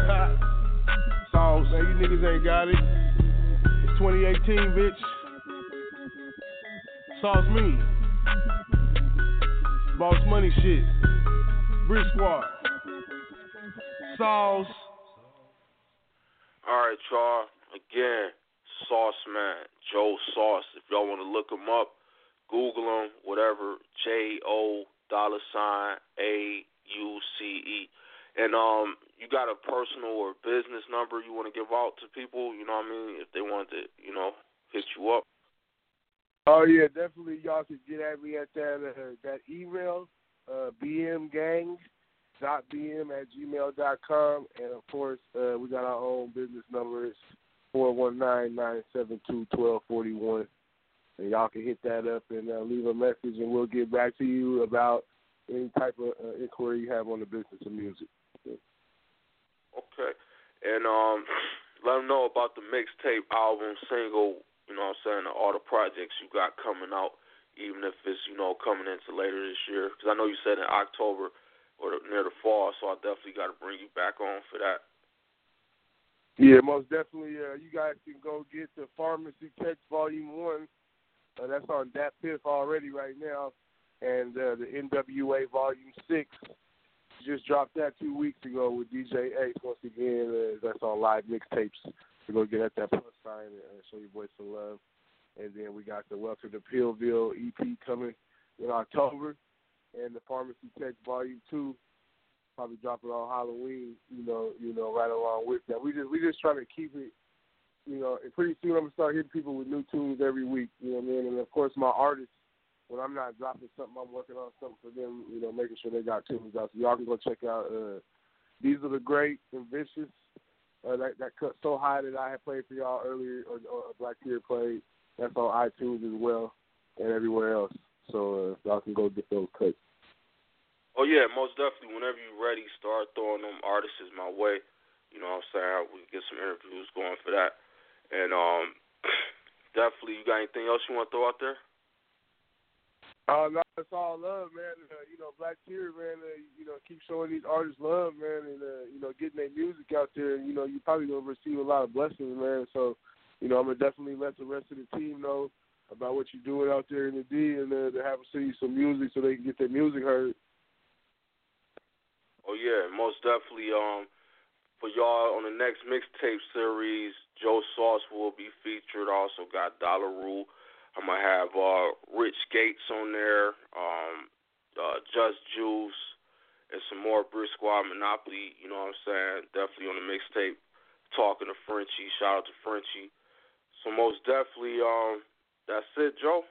Sauce. Now you niggas ain't got it. It's 2018, bitch. Sauce me. Boss money shit. Brick Squad. Sauce. All right, y'all. Again, Sauce Man, Joe Sauce. If y'all want to look him up, Google him, whatever. JO$AUCE. And you got a personal or business number you want to give out to people? You know what I mean? If they want to, hit you up. Oh yeah, definitely. Y'all can get at me at that email, bmgang.bm@gmail.com, and of course we got our own business number. It's 419-972-1241, and y'all can hit that up and leave a message, and we'll get back to you about any type of inquiry you have on the business of music. Okay, and let them know about the mixtape, album, single. You know what I'm saying, all the projects you got coming out, even if it's, coming into later this year. Because I know you said in October or near the fall, so I definitely got to bring you back on for that. Yeah, most definitely. You guys can go get the Pharmacy Text Volume 1. That's on Dat Piff already right now. And the NWA Volume 6. Just dropped that 2 weeks ago with DJ Ace. Once again, that's on Live Mixtapes. So go get at that plus sign and show your boys some love. And then we got the Welcome to Pillville EP coming in October. And the Pharmacy Text Volume 2. Probably drop it on Halloween, right along with that. We just trying to keep it, and pretty soon I'm going to start hitting people with new tunes every week, you know what I mean? And, of course, my artists, when I'm not dropping something, I'm working on something for them, making sure they got tunes out. So y'all can go check out These Are the Great and Vicious. That cut So High that I had played for y'all earlier, or Black Tear played. That's on iTunes as well and everywhere else. So y'all can go get those cuts. Oh, yeah, most definitely. Whenever you're ready, start throwing them artists my way. You know what I'm saying? We can get some interviews going for that. And definitely, you got anything else you want to throw out there? No, it's all love, man. Black Tear, man, keep showing these artists love, man, and, getting their music out there. And, you're probably going to receive a lot of blessings, man. So, I'm going to definitely let the rest of the team know about what you're doing out there in the D, and to have them send you some music so they can get their music heard. Oh, yeah, most definitely. For y'all on the next mixtape series, Joe Sauce will be featured. I also got Dollar Rule. I'm going to have Rich Gates on there, Just Juice, and some more Brick Squad Monopoly. You know what I'm saying? Definitely on the mixtape. Talking to Frenchie. Shout out to Frenchie. So most definitely, that's it, Joe.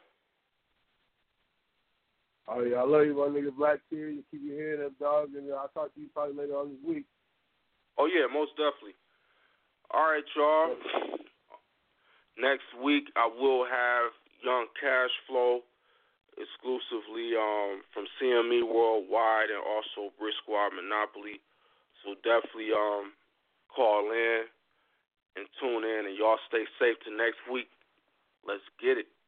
Oh, yeah, I love you, my nigga Black Tear. You keep your head up, dog, and I'll talk to you probably later on this week. Oh, yeah, most definitely. All right, y'all. Next week, I will have Young Cash Flow exclusively from CME Worldwide and also Brick Squad Monopoly. So definitely call in and tune in, and y'all stay safe till next week. Let's get it.